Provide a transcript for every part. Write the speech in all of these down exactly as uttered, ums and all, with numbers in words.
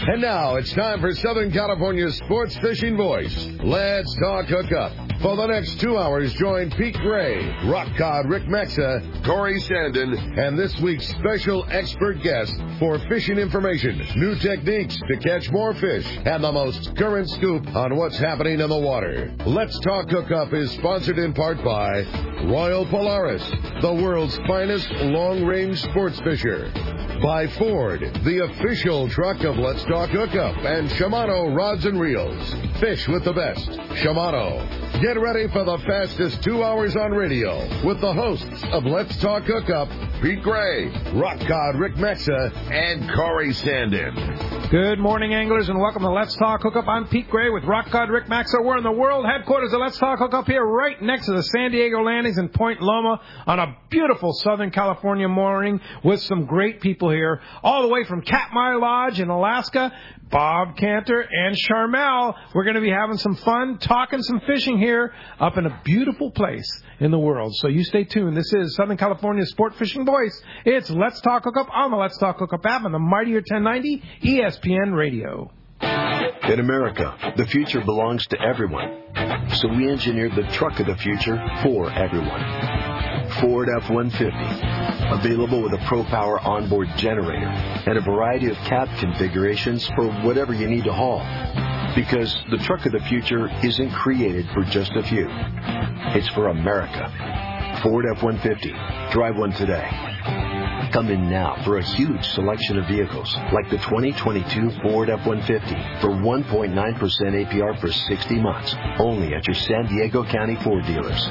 And now it's time for Southern California's sports fishing voice. Let's talk hookup. For the next two hours, join Pete Gray, Rock Cod Rick Maxa, Corey Sandin, and this week's special expert guest for fishing information, new techniques to catch more fish, and the most current scoop on what's happening in the water. Let's Talk Hookup is sponsored in part by Royal Polaris, the world's finest long-range sports fisher. By Ford, the official truck of Let's Talk Hookup, and Shimano Rods and Reels. Fish with the best. Shimano. Get ready for the fastest two hours on radio with the hosts of Let's Talk Hookup, Pete Gray, Rock Cod Rick Maxa, and Corey Sandin. Good morning, anglers, and welcome to Let's Talk Hookup. I'm Pete Gray with Rock Cod Rick Maxa. We're in the world headquarters of Let's Talk Hookup here right next to the San Diego landings in Point Loma on a beautiful Southern California morning with some great people here, all the way from Katmai Lodge in Alaska. Bob Cantor and Charmel. We're going to be having some fun, talking some fishing here up in a beautiful place in the world. So you stay tuned. This is Southern California's sport fishing voice. It's Let's Talk Hookup on the Let's Talk Hookup app on the mightier ten ninety E S P N Radio. In America, the future belongs to everyone. So we engineered the truck of the future for everyone. Ford F one fifty. Available with a ProPower onboard generator and a variety of cab configurations for whatever you need to haul. Because the truck of the future isn't created for just a few. It's for America. Ford F one fifty. Drive one today. Come in now for a huge selection of vehicles like the twenty twenty-two Ford F one fifty for one point nine percent A P R for sixty months, only at your San Diego County Ford dealers.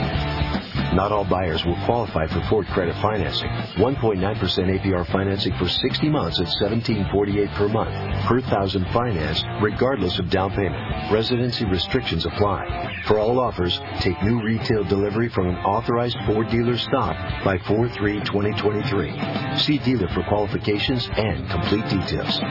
Not all buyers will qualify for Ford credit financing. one point nine percent A P R financing for sixty months at seventeen forty-eight per month, per thousand financed, regardless of down payment. Residency restrictions apply. For all offers, take new retail delivery from an authorized Ford dealer stock by four three twenty twenty-three. See dealer for qualifications and complete details.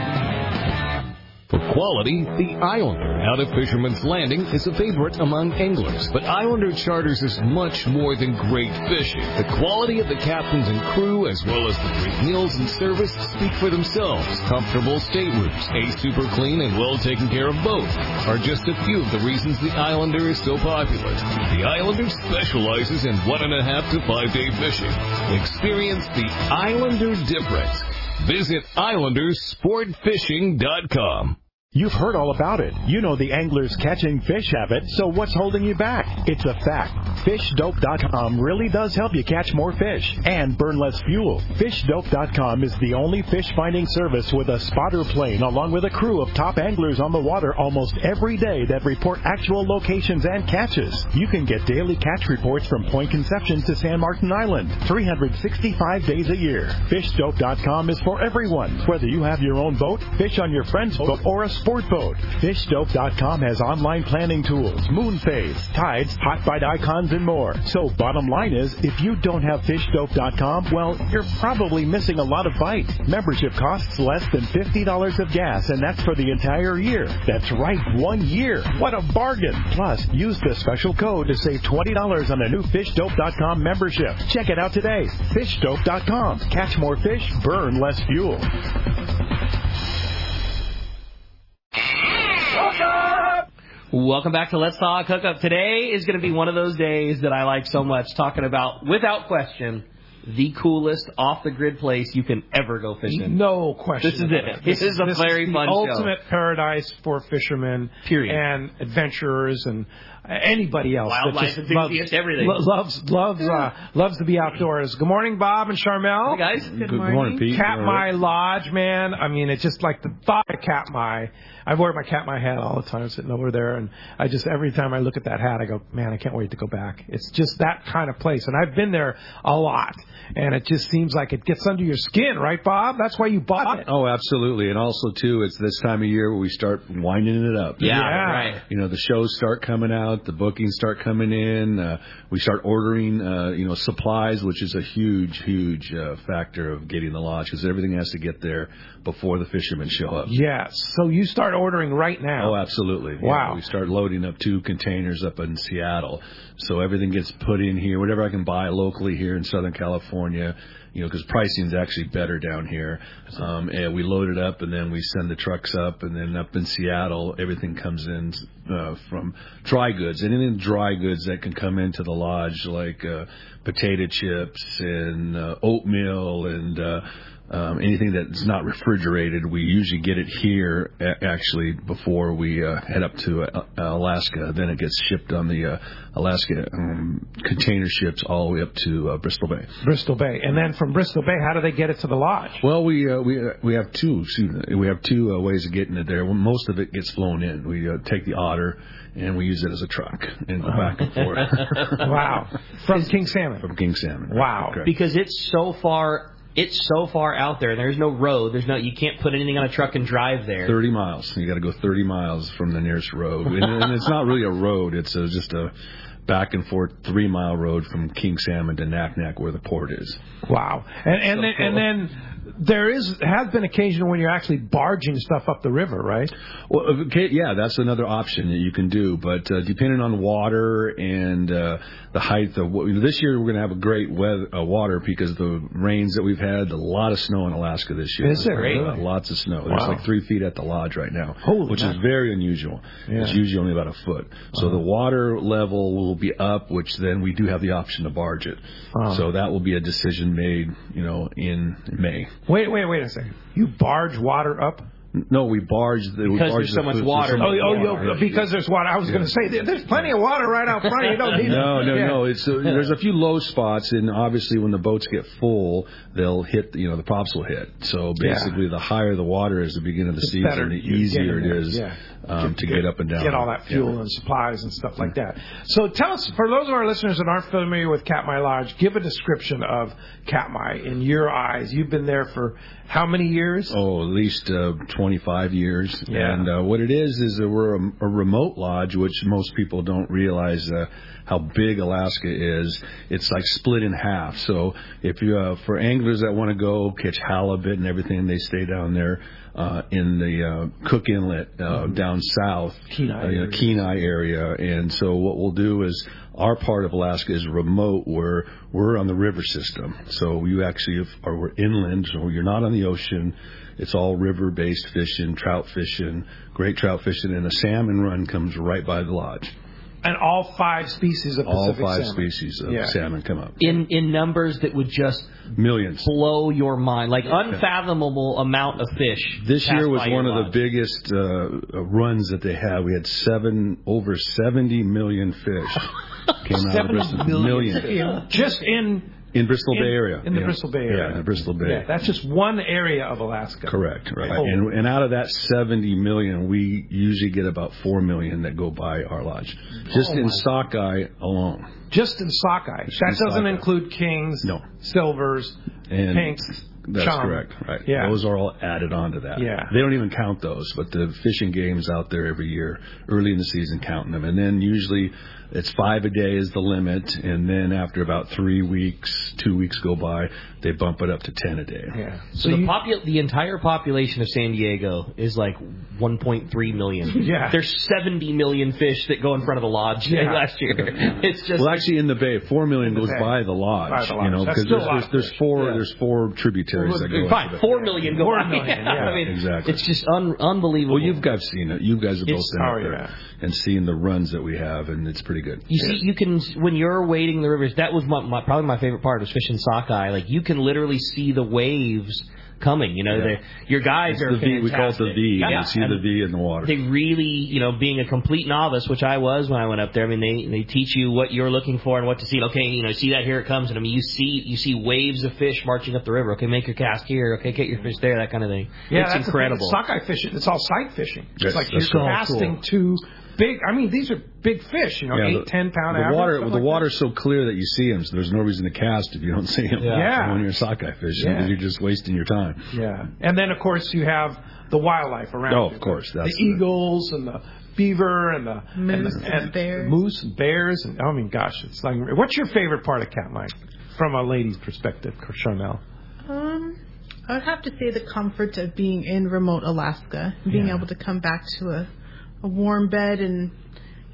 For quality, the Islander out of Fisherman's Landing is a favorite among anglers. But Islander Charters is much more than great fishing. The quality of the captains and crew, as well as the great meals and service, speak for themselves. Comfortable staterooms, a super clean and well taken care of boat are just a few of the reasons the Islander is so popular. The Islander specializes in one and a half to five day fishing. Experience the Islander difference. Visit Islander Sport Fishing dot com. You've heard all about it. You know the angler's catching fish habit, so what's holding you back? It's a fact. Fish Dope dot com really does help you catch more fish and burn less fuel. Fish Dope dot com is the only fish-finding service with a spotter plane along with a crew of top anglers on the water almost every day that report actual locations and catches. You can get daily catch reports from Point Conception to San Martin Island, three hundred sixty-five days a year. Fish Dope dot com is for everyone, whether you have your own boat, fish on your friend's boat, or a sport boat. Fish Dope dot com has online planning tools, moon phase, tides, hot bite icons, and more. So bottom line is, if you don't have Fish Dope dot com, well, you're probably missing a lot of bites. Membership costs less than fifty dollars of gas, and that's for the entire year. That's right, one year. What a bargain. Plus, use the special code to save twenty dollars on a new Fish Dope dot com membership. Check it out today. Fish Dope dot com. Catch more fish, burn less fuel. Welcome back to Let's Talk Hookup. Today is going to be one of those days that I like so much, talking about, without question, the coolest off-the-grid place you can ever go fishing. No question. This is it. it. This, this is a this very is the fun ultimate show. paradise for fishermen, period, and adventurers and anybody else. Wildlife that just enthusiasts, loves, everything. Loves loves yeah. uh, loves to be outdoors. Good morning, Bob and Charmel. Hey guys. Good, Good morning. morning, Pete. Katmai Lodge, man. I mean, it's just like the thought of Katmai. I wear my Katmai hat all the time, sitting over there, and I just every time I look at that hat, I go, man, I can't wait to go back. It's just that kind of place, and I've been there a lot, and it just seems like it gets under your skin, right, Bob? That's why you bought it. Oh, absolutely, and also too, it's this time of year where we start winding it up. Yeah, yeah. right. You know, the shows start coming out, the bookings start coming in, uh, we start ordering, uh, you know, supplies, which is a huge, huge uh, factor of getting the lodge, because everything has to get there before the fishermen show up. Yes, so you start ordering right now. Oh, absolutely. Wow. Yeah, we start loading up two containers up in Seattle, so everything gets put in here, whatever I can buy locally here in Southern California. California, you know, because pricing is actually better down here. Um, and we load it up, and then we send the trucks up, and then up in Seattle, everything comes in uh, from dry goods. And then dry goods that can come into the lodge, like uh, potato chips and uh, oatmeal and uh, um, anything that's not refrigerated. We usually get it here, a- actually, before we uh, head up to uh, Alaska. Then it gets shipped on the uh, Alaska um, container ships all the way up to uh, Bristol Bay. Bristol Bay. And then from Bristol Bay, how do they get it to the lodge? Well, we uh, we uh, we have two excuse me, we have two uh, ways of getting it there. Well, most of it gets flown in. We uh, take the Otter and we use it as a truck and go back and forth. Wow. From King Salmon. From King Salmon. Wow. Correct. Because it's so far. It's so far out there. There's no road. There's no. You can't put anything on a truck and drive there. Thirty miles. You got to go thirty miles from the nearest road, and, and it's not really a road. It's a, just a back and forth three mile road from King Salmon to Naknek, where the port is. Wow. And and So then, cool. and then there is has been occasion when you're actually barging stuff up the river, right? Well, okay, yeah, that's another option that you can do, but uh, depending on the water and uh, the height of what, this year we're going to have a great weather, uh, water because the rains that we've had, a lot of snow in Alaska this year. Is there Uh, really? lots of snow. Wow. There's like three feet at the lodge right now, Holy which man. is very unusual. Yeah. It's usually only about a foot. So Uh-huh. the water level will be up, which then we do have the option to barge it. Uh-huh. So that will be a decision made, you know, in May. Wait, wait, wait a second. You barge water up? No, we barge the we Because barge there's so the much food- water. so Oh, much oh, water. yo, because there's water. I was going to say, there- there's plenty of water right out front. You don't need No, it. no, Yeah. no. It's uh, there's a few low spots, and obviously when the boats get full, they'll hit. You know, the props will hit. So basically, the higher the water is at the beginning of the It's season, better the you get easier in it there. is Yeah. um, to get up and down. Get all that fuel Yeah. and supplies and stuff like that. So tell us, for those of our listeners that aren't familiar with Katmai Lodge, give a description of Katmai in your eyes. You've been there for how many years? Oh, at least uh, twenty-five years. Yeah. And uh, what it is is that we're a, a remote lodge, which most people don't realize uh, how big Alaska is. It's like split in half. So if you uh, for anglers that want to go catch halibut and everything, they stay down there uh, in the uh, Cook Inlet uh, mm-hmm. down south, Kenai, uh, you know, Kenai area. And so what we'll do is our part of Alaska is remote, where we're on the river system. So you actually are we're inland, so you're not on the ocean. It's all river-based fishing, trout fishing, great trout fishing, and a salmon run comes right by the lodge. And all five species of All Pacific five salmon. species of Yeah. salmon come up. In in numbers that would just Millions. blow your mind, like unfathomable amount of fish. This pass year was by one your of lodge. the biggest uh, runs that they had. We had seven over seventy million fish came out of Bristol. Million. In- Just in In Bristol in, Bay area. In the yeah. Bristol Bay area. Yeah, in the Bristol Bay. Yeah, that's just one area of Alaska. Correct, right. Oh. And, and out of that seventy million, we usually get about four million that go by our lodge. Just Oh, in my. sockeye alone. Just in sockeye. Just That in doesn't sockeye. include kings, No. silvers, And pinks, That's chum. correct, right. Yeah. Those are all added on to that. Yeah. They don't even count those, but the fishing game's out there every year, early in the season counting them. And then usually it's five a day is the limit, and then after about three weeks, two weeks go by, they bump it up to ten a day. Yeah. So, the, popu- the entire population of San Diego is like one point three million. Yeah. There's seventy million fish that go in front of the lodge Yeah. last year. It's just Well, actually, in the bay, four million the goes bay. by the lodge. By the lodge. You know, That's because still there's, a lot there's, of there's fish. four Yeah. there's four tributaries that go. fine. into the- Four million go Four by. million, yeah. I mean, Exactly. it's just un- unbelievable. Well, you guys seen it. You guys have both It's- been out oh, there yeah. and seen the runs that we have, and it's pretty good. You see, you can when you're wading the rivers. That was my, my, probably my favorite part was fishing sockeye. Like you can literally see the waves coming. You know, Yeah. they- your guys It's are the V. We call it the fantastic. V. Yeah. You see And the V in the water. They really, you know, being a complete novice, which I was when I went up there. I mean, they they teach you what you're looking for and what to see. Okay, you know, see that here it comes, and I mean, you see you see waves of fish marching up the river. Okay, make your cast here. Okay, get your fish there. That kind of thing. Yeah, it's that's incredible. The thing. Sockeye fishing, it's all sight fishing. Yes, It's like you're that's cool. casting Cool. two big, I mean, these are big fish, you know, Yeah, eight, the- ten pound the average. water, something the like water's so clear that you see them. So there's no reason to cast if you don't see them. Yeah. Yeah. When you're sockeye fishing, Yeah. because you're just wasting your time. that. Yeah. And then, of course, you have the wildlife around Oh, you. of course, The, that's the the- eagles and the beaver and the Moose and, the, and bears. moose and bears. And, I mean, gosh, it's like, what's your favorite part of Katmai from a lady's perspective, Charnel? Um, I would have to say the comfort of being in remote Alaska, being Yeah. able to come back to a, a warm bed and,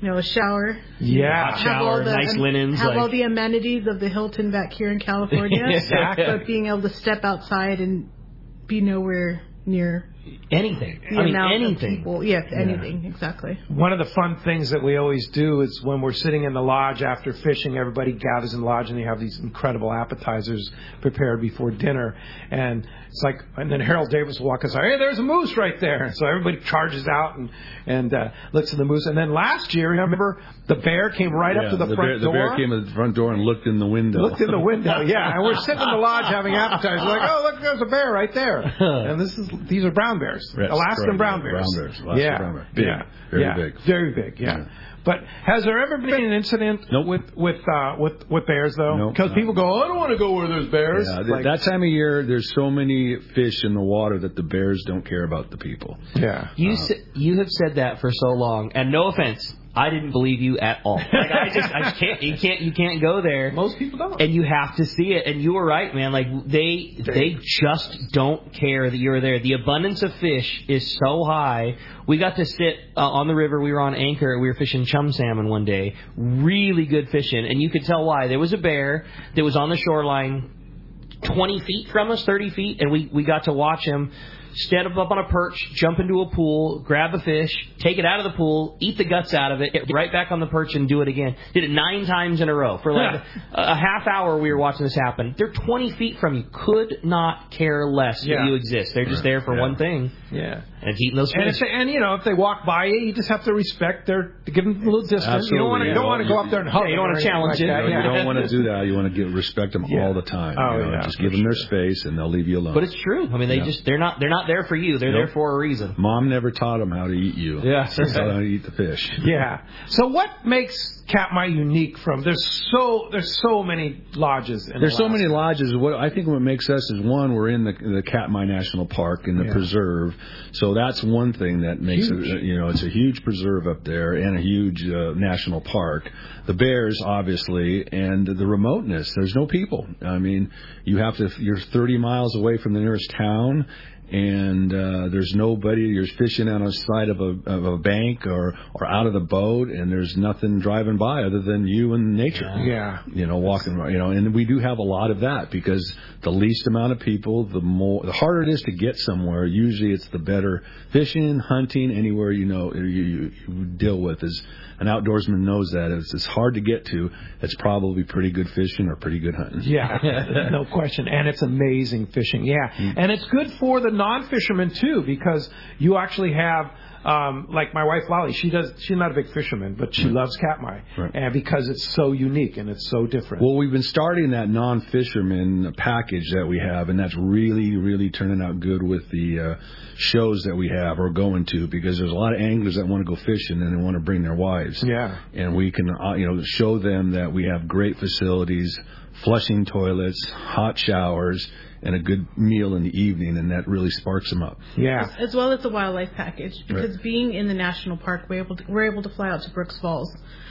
you know, a shower. Yeah. Hot Have all shower, the- nice linens. Have like, all the amenities of the Hilton back here in California. Exactly. But being able to step outside and be nowhere near anything. the I mean, amount anything. of people. Yes, anything, exactly. One of the fun things that we always do is when we're sitting in the lodge after fishing, everybody gathers in the lodge and they have these incredible appetizers prepared before dinner. And it's like, and then Harold Davis will walk us, hey, there's a moose right there. So everybody charges out and, and uh, looks at the moose. And then last year, remember, the bear came right yeah, up to the, the front bear, door. The bear came to the front door and looked in the window. Looked in the window, yeah. And we're sitting in the lodge having appetizers. We're like, oh, look, there's a bear right there. And this is these are brown bears, Yes, Alaskan correct. brown bears. Brown bears, Alaskan yeah, brown bears. Big, yeah, very yeah. big, very big. Yeah. yeah. But has there ever been an incident nope. with with uh, with with bears though? Because Nope. people go, I don't want to go where there's bears. Yeah, Like, that time of year, there's so many fish in the water that the bears don't care about the people. yeah. You Uh, sa- you have said that for so long, and no offense, I didn't believe you at all. Like I just I just can't you can't you can't go there. Most people don't. And you have to see it. And you were right, man. Like they they just don't care that you're there. The abundance of fish is so high. We got to sit uh, on the river. We were on anchor. We were fishing chum salmon one day. Really good fishing, and you could tell why. There was a bear that was on the shoreline, twenty feet from us, thirty feet, and we we got to watch him stand up on a perch, jump into a pool, grab a fish, take it out of the pool, eat the guts out of it, get right back on the perch and do it again. Did it nine times in a row. For like a, a half hour we were watching this happen. They're twenty feet from you. Could not care less Yeah. that you exist. They're just there for Yeah. one thing. Yeah. And it's eating those And, fish. if they, and you know, if they walk by you, you just have to respect their, to give them a little distance. You don't want to, you don't want to go up there and hug. Yeah, you don't them wanna or anything challenge like it. that. You Yeah. don't want to do that. You want to give, respect them Yeah. all the time. Oh, you know? yeah, Just for give them their sure. space, and they'll leave you alone. But it's true. I mean, they Yeah. just they're not they're not there for you. They're Nope. there for a reason. Mom never taught them how to eat you. Yeah. She taught them how to eat the fish. Yeah. So what makes Katmai unique from? There's so there's so many lodges. In There's so Alaska. many lodges. What I think what makes us is one, we're in the the Katmai National Park in the Yeah. preserve, so that's one thing that makes Huge. it. You know, it's a huge preserve up there and a huge uh, national park. The bears, obviously, and the remoteness. There's no people. I mean, you have to. You're thirty miles away from the nearest town. And uh, there's nobody. You're fishing on the side of a of a bank or or out of the boat, and there's nothing driving by other than you and nature. Yeah. You know, walking. You know, and we do have a lot of that because the least amount of people, the more, the harder it is to get somewhere. Usually, it's the better fishing, hunting, anywhere you know you, you, you deal with is. An outdoorsman knows that if it's hard to get to, it's probably pretty good fishing or pretty good hunting. Yeah, no question. And it's amazing fishing, yeah. Mm. And it's good for the non-fishermen, too, because you actually have, um, like my wife, Lolly, she does. She's not a big fisherman, but she Right. loves Katmai. Right. And because it's so unique and it's so different. Well, we've been starting that non-fisherman package that we have, and that's really, really turning out good with the uh, shows that we have or going to, because there's a lot of anglers that want to go fishing and they want to bring their wives. Yeah. And we can, uh, you know, show them that we have great facilities, flushing toilets, hot showers, and a good meal in the evening, and that really sparks them up. Yeah. As, as well as the wildlife package, because Right. being in the national park, we're able to, we're able to fly out to Brooks Falls,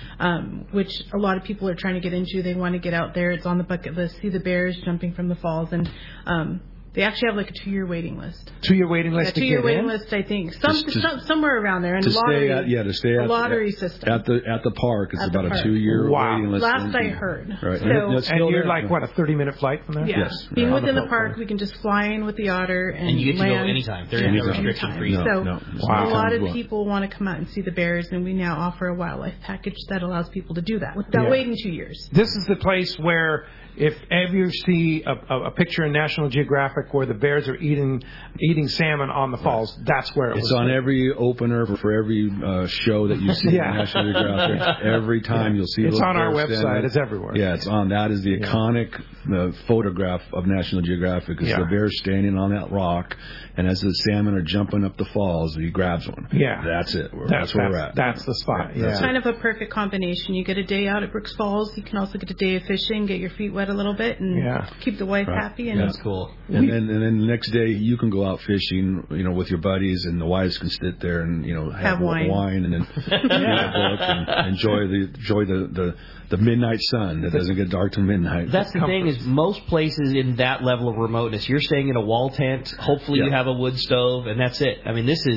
um, which a lot of people are trying to get into. They want to get out there. It's on the bucket list. See the bears jumping from the falls, and um, they actually have like a two-year waiting list. Two-year waiting Yeah, list to two-year get waiting in? list, I think. Some, Just to- some somewhere around there. And To lottery, stay at, yeah, to stay a at lottery at, system. at the at the park. It's At the about park. a two-year Wow. waiting list. Last I heard. Right. So- And it's And still you're there. like, what, a thirty-minute flight from there? Yeah. Yes. Being Yeah. within the On the park, boat. we can just fly in with the otter and, And you get to go land. anytime. There's Yeah, no anytime. restriction for anytime. you. So No, no. Wow. a lot of Anytime. people want to come out and see the bears, and we now offer a wildlife package that allows people to do that without Yeah. waiting two years. This is the place where if ever you see a, a, a picture in National Geographic where the bears are eating eating salmon on the falls, that's where it It's was. on every opener for, for every uh, show that you see Yeah. on National Geographic. Every time you'll see It's little on our bears website. standing. It's everywhere. Yeah, it's on. That is the Yeah. iconic uh, photograph of National Geographic. It's Yeah. the bear standing on that rock, and as the salmon are jumping up the falls, he grabs one. Yeah. That's it. We're, That's, that's, where that's, we're at. that's the spot. Yeah, that's Yeah. Kind of a perfect combination. You get a day out at Brooks Falls. You can also get a day of fishing, get your feet wet a little bit, and Yeah. keep the wife Right. happy. And Yeah. That's cool. And then, and then the next day you can go out fishing, you know, with your buddies, and the wives can sit there and you know have, Have wine. wine and then read a book and enjoy the enjoy the, the the midnight sun that doesn't get dark till midnight. That's the thing is most places in that level of remoteness, you're staying in a wall tent. Hopefully Yeah. you have a wood stove, and that's it. I mean, this is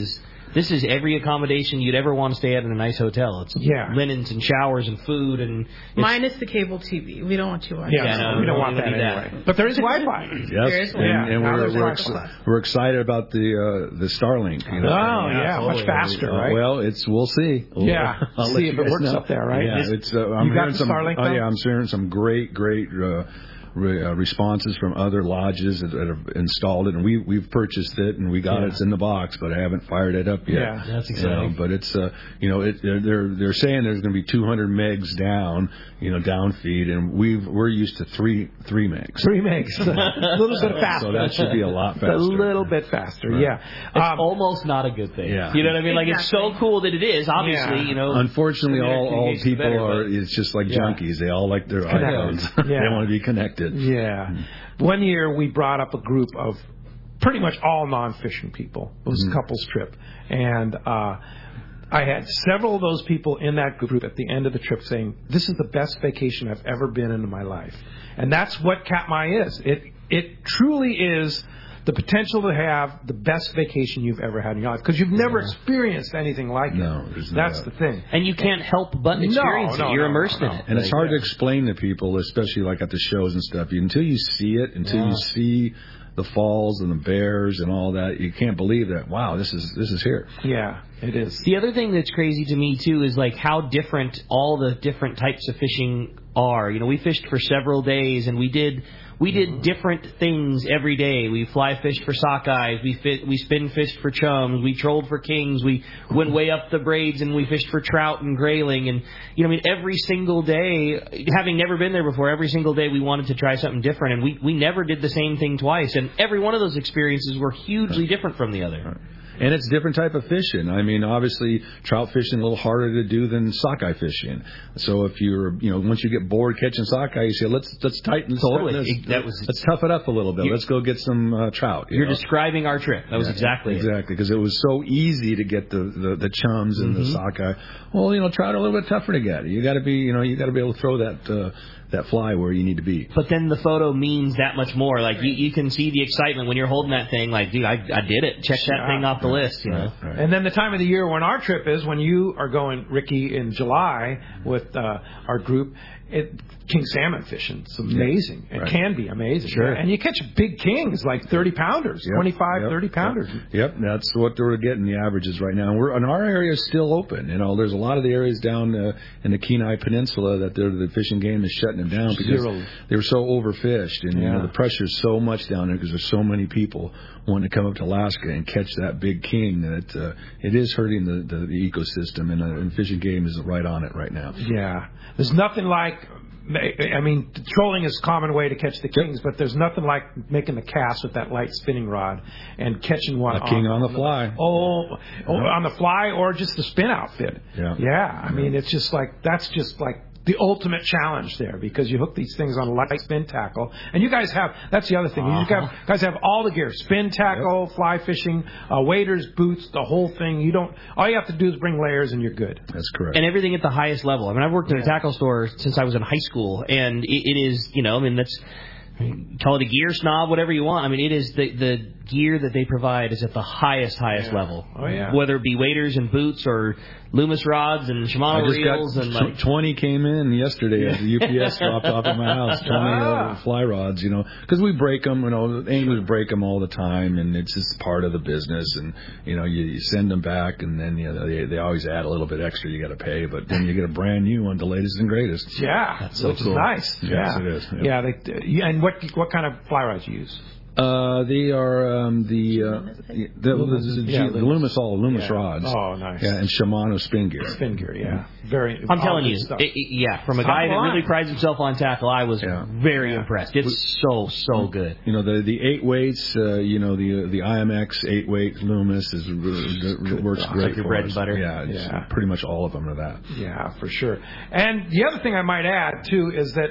this is every accommodation you'd ever want to stay at in a nice hotel. It's yeah. linens and showers and food and minus the cable T V. We don't want to watch. Yeah, yeah no, no, we don't no, want that anyway. That. But there is Wi-Fi. Yes, there is and, yeah. and we're we're, ex- Wi-Fi. we're excited about the uh, the Starlink. You know? Oh yeah, yeah much faster, uh, right? Well, it's we'll see. We'll, yeah, I'll see if it works know. up there, right? Yeah, it's. Uh, I'm you got hearing the some. Starlink, Oh yeah, I'm hearing some great, great. Uh, Re, uh, responses from other lodges that, that have installed it, and we we've purchased it, and we got yeah. it. It's in the box, but I haven't fired it up yet. Yeah, that's exciting. exciting. You know, but it's uh, you know, it, they're they're they're saying there's going to be two hundred megs down, you know, down feed, and we've we're used to three three megs. Three megs, a little bit faster. So that should be a lot faster. A little bit faster, right. yeah. It's um, almost not a good thing. Yeah. You know what I mean? Like Exactly. it's so cool that it is. Obviously, Yeah. you know. Unfortunately, all all communication people better, are. but- It's just like Yeah. junkies. They all like their Connected. iPhones. Yeah. They want to be connected. Yeah. One year we brought up a group of pretty much all non-fishing people. It was Mm-hmm. a couples trip. And uh, I had several of those people in that group at the end of the trip saying, this is the best vacation I've ever been in my life. And that's what Katmai is. It It truly is the potential to have the best vacation you've ever had in your life. Because you've never Yeah. experienced anything like it. No, there's no That's doubt. the thing. And you can't help but experience No, no, it. You're no, immersed no, in no. it. And it's Like, hard to explain to people, especially like at the shows and stuff. Until you see it, until Yeah. you see the falls and the bears and all that, you can't believe that. Wow, this is this is here. Yeah, it is. The other thing that's crazy to me too is like how different all the different types of fishing are. You know, we fished for several days and we did we did different things every day. We fly fished for sockeyes, we fit, we spin fished for chums, we trolled for kings, we went way up the braids and we fished for trout and grayling. And you know, I mean, every single day, having never been there before, every single day we wanted to try something different, and we we never did the same thing twice. And every one of those experiences were hugely different from the other. And it's a different type of fishing. I mean, obviously, trout fishing a little harder to do than sockeye fishing. So if you're, you know, once you get bored catching sockeye, you say, let's let's tighten, let's Totally. tighten this, It- that was- let's tough it up a little bit. You- Let's go get some uh, trout. You You're know? describing our trip. That was Yeah, exactly it. exactly because it was so easy to get the the, the chums and Mm-hmm. the sockeye. Well, you know, trout are a little bit tougher to get. You got to be, you know, you got to be able to throw that uh, that fly where you need to be. But then the photo means that much more. Like you, you can see the excitement when you're holding that thing. Like, dude, I, I did it. Check that Yeah. thing off the list. You know. Right. And then the time of the year when our trip is, when you are going, Ricky, in July with uh, our group, it, king salmon fishing. It's amazing. It Right. can be amazing. Sure. And you catch big kings, like thirty pounders, Yep, twenty-five, yep, thirty pounders. Yep. yep, that's what we're getting the averages right now. We're and our area is still open. You know, there's a lot of the areas down uh, in the Kenai Peninsula that they're, the fishing game is shutting them down because Zero. they were so overfished, and you Yeah. know the pressure's so much down there because there's so many people wanting to come up to Alaska and catch that big king that uh, it is hurting the, the, the ecosystem, and, uh, and fishing game is right on it right now. Yeah. There's nothing like, I mean, trolling is a common way to catch the kings, but there's nothing like making the cast with that light spinning rod and catching one. A king on the fly. Oh, oh, on the fly or just the spin outfit. Yeah. Yeah. I mean, it's just like, that's just like the ultimate challenge there because you hook these things on a light spin tackle. And you guys have, that's the other thing. You Uh-huh. guys have all the gear, spin tackle, fly fishing, uh, waders, boots, the whole thing. You don't, all you have to do is bring layers and you're good. That's correct. And everything at the highest level. I mean, I've worked in a tackle store since I was in high school, and it, it is, you know, I mean, that's, call it a gear snob, whatever you want. I mean, it is the the gear that they provide is at the highest, highest Yeah. level. Oh, yeah. Whether it be waders and boots or Loomis rods and I Shimano just reels got and like. twenty came in yesterday as the U P S dropped off at my house. twenty uh, fly rods, you know, because we break them. You know, anglers break them all the time, and it's just part of the business. And you know, you, you send them back, and then you know they, they always add a little bit extra. You got to pay, but then you get a brand new one, the latest and greatest. Yeah. That's so which cool. is nice. Yes, yeah. it is. Yep. Yeah. They, and what what kind of fly rods you use? Uh, they are um, the, uh, the, the, the, the, Yeah, the Loomis all Loomis yeah. rods. Oh, nice. Yeah, and Shimano spin gear. Spin gear, yeah. Very. I'm all telling good you, stuff. it, it, yeah, from a Top guy of the that really line. prides himself on tackle, I was Yeah. very Yeah. impressed. It's so, so good. You know, the the eight weights, uh, you know, the the I M X eight weight Loomis is really, works It's great like your for bread us. and butter. Yeah, it's Yeah. pretty much all of them are that. Yeah, for sure. And the other thing I might add too is that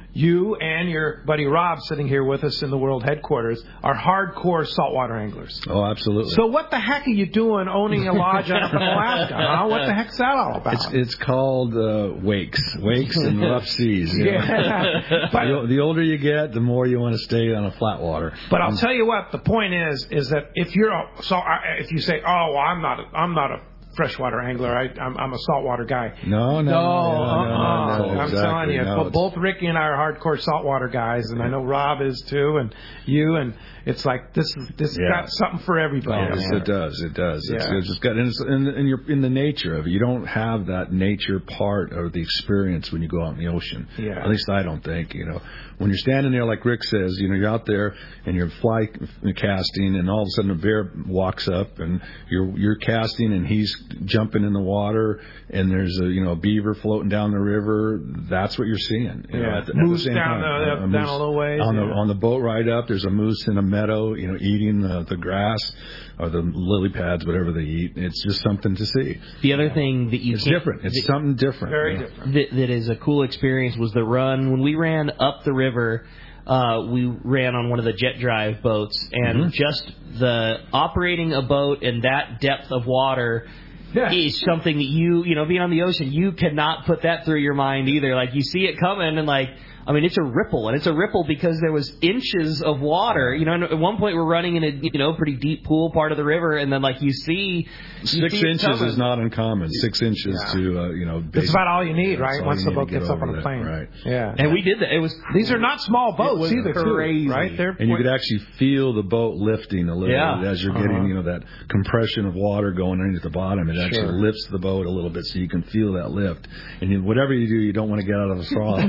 you and your buddy Rob sitting here with us in the world headquarters are hardcore saltwater anglers. Oh, absolutely. So what the heck are you doing owning a lodge up in Alaska? Huh? What the heck's that all about? It's, it's called uh, wakes, wakes and rough seas. You know? Yeah. But, the, the older you get, the more you want to stay on a flat water. But I'll tell you what, the point is, is that if you're a, so if you say, oh, well, I'm not, a, I'm not a freshwater angler. I, I'm, I'm a saltwater guy. No, no, no, no, uh-uh. no, no, no I'm exactly, telling you, no, both Ricky and I are hardcore saltwater guys, and I know Rob is too, and you, and it's like this is this yeah. got something for everybody. Yes, it does. It does. It's, yeah. it's just got, and, it's, and, and you're in the nature of it. You don't have that nature part of the experience when you go out in the ocean. Yeah. At least I don't think. You know, when you're standing there, like Rick says, you know, you're out there and you're fly casting, and all of a sudden a bear walks up, and you're you're casting, and he's jumping in the water, and there's a you know a beaver floating down the river. That's what you're seeing. You yeah. know, at the, moose at the same down, time. the, a, a down moose a little ways. On yeah. the on the boat ride up, there's a moose in a meadow, you know, eating the, the grass or the lily pads, whatever they eat. It's just something to see. The other thing that you it's can't, different. It's that, something different. Very you know? different. That, that is a cool experience was the run when we ran up the river. Uh, we ran on one of the jet drive boats, and Mm-hmm. just the operating a boat in that depth of water Yeah. is something that you, you know, being on the ocean, you cannot put that through your mind either. Like, you see it coming, and like, I mean, it's a ripple, and it's a ripple because there was inches of water. You know, and at one point we're running in a, you know, pretty deep pool part of the river, and then like you see, you six see inches is not uncommon. Six inches yeah. to uh, you know. That's about all you need, yeah, right? Once the boat gets up on a plane, right? Yeah. And we did that. It was These are not small boats either, crazy. too, right? They're And you could actually feel the boat lifting a little Yeah. bit as you're Uh-huh. getting, you know, that compression of water going underneath the bottom. It actually Sure. lifts the boat a little bit so you can feel that lift. And you, whatever you do, you don't want to get out of the throttle.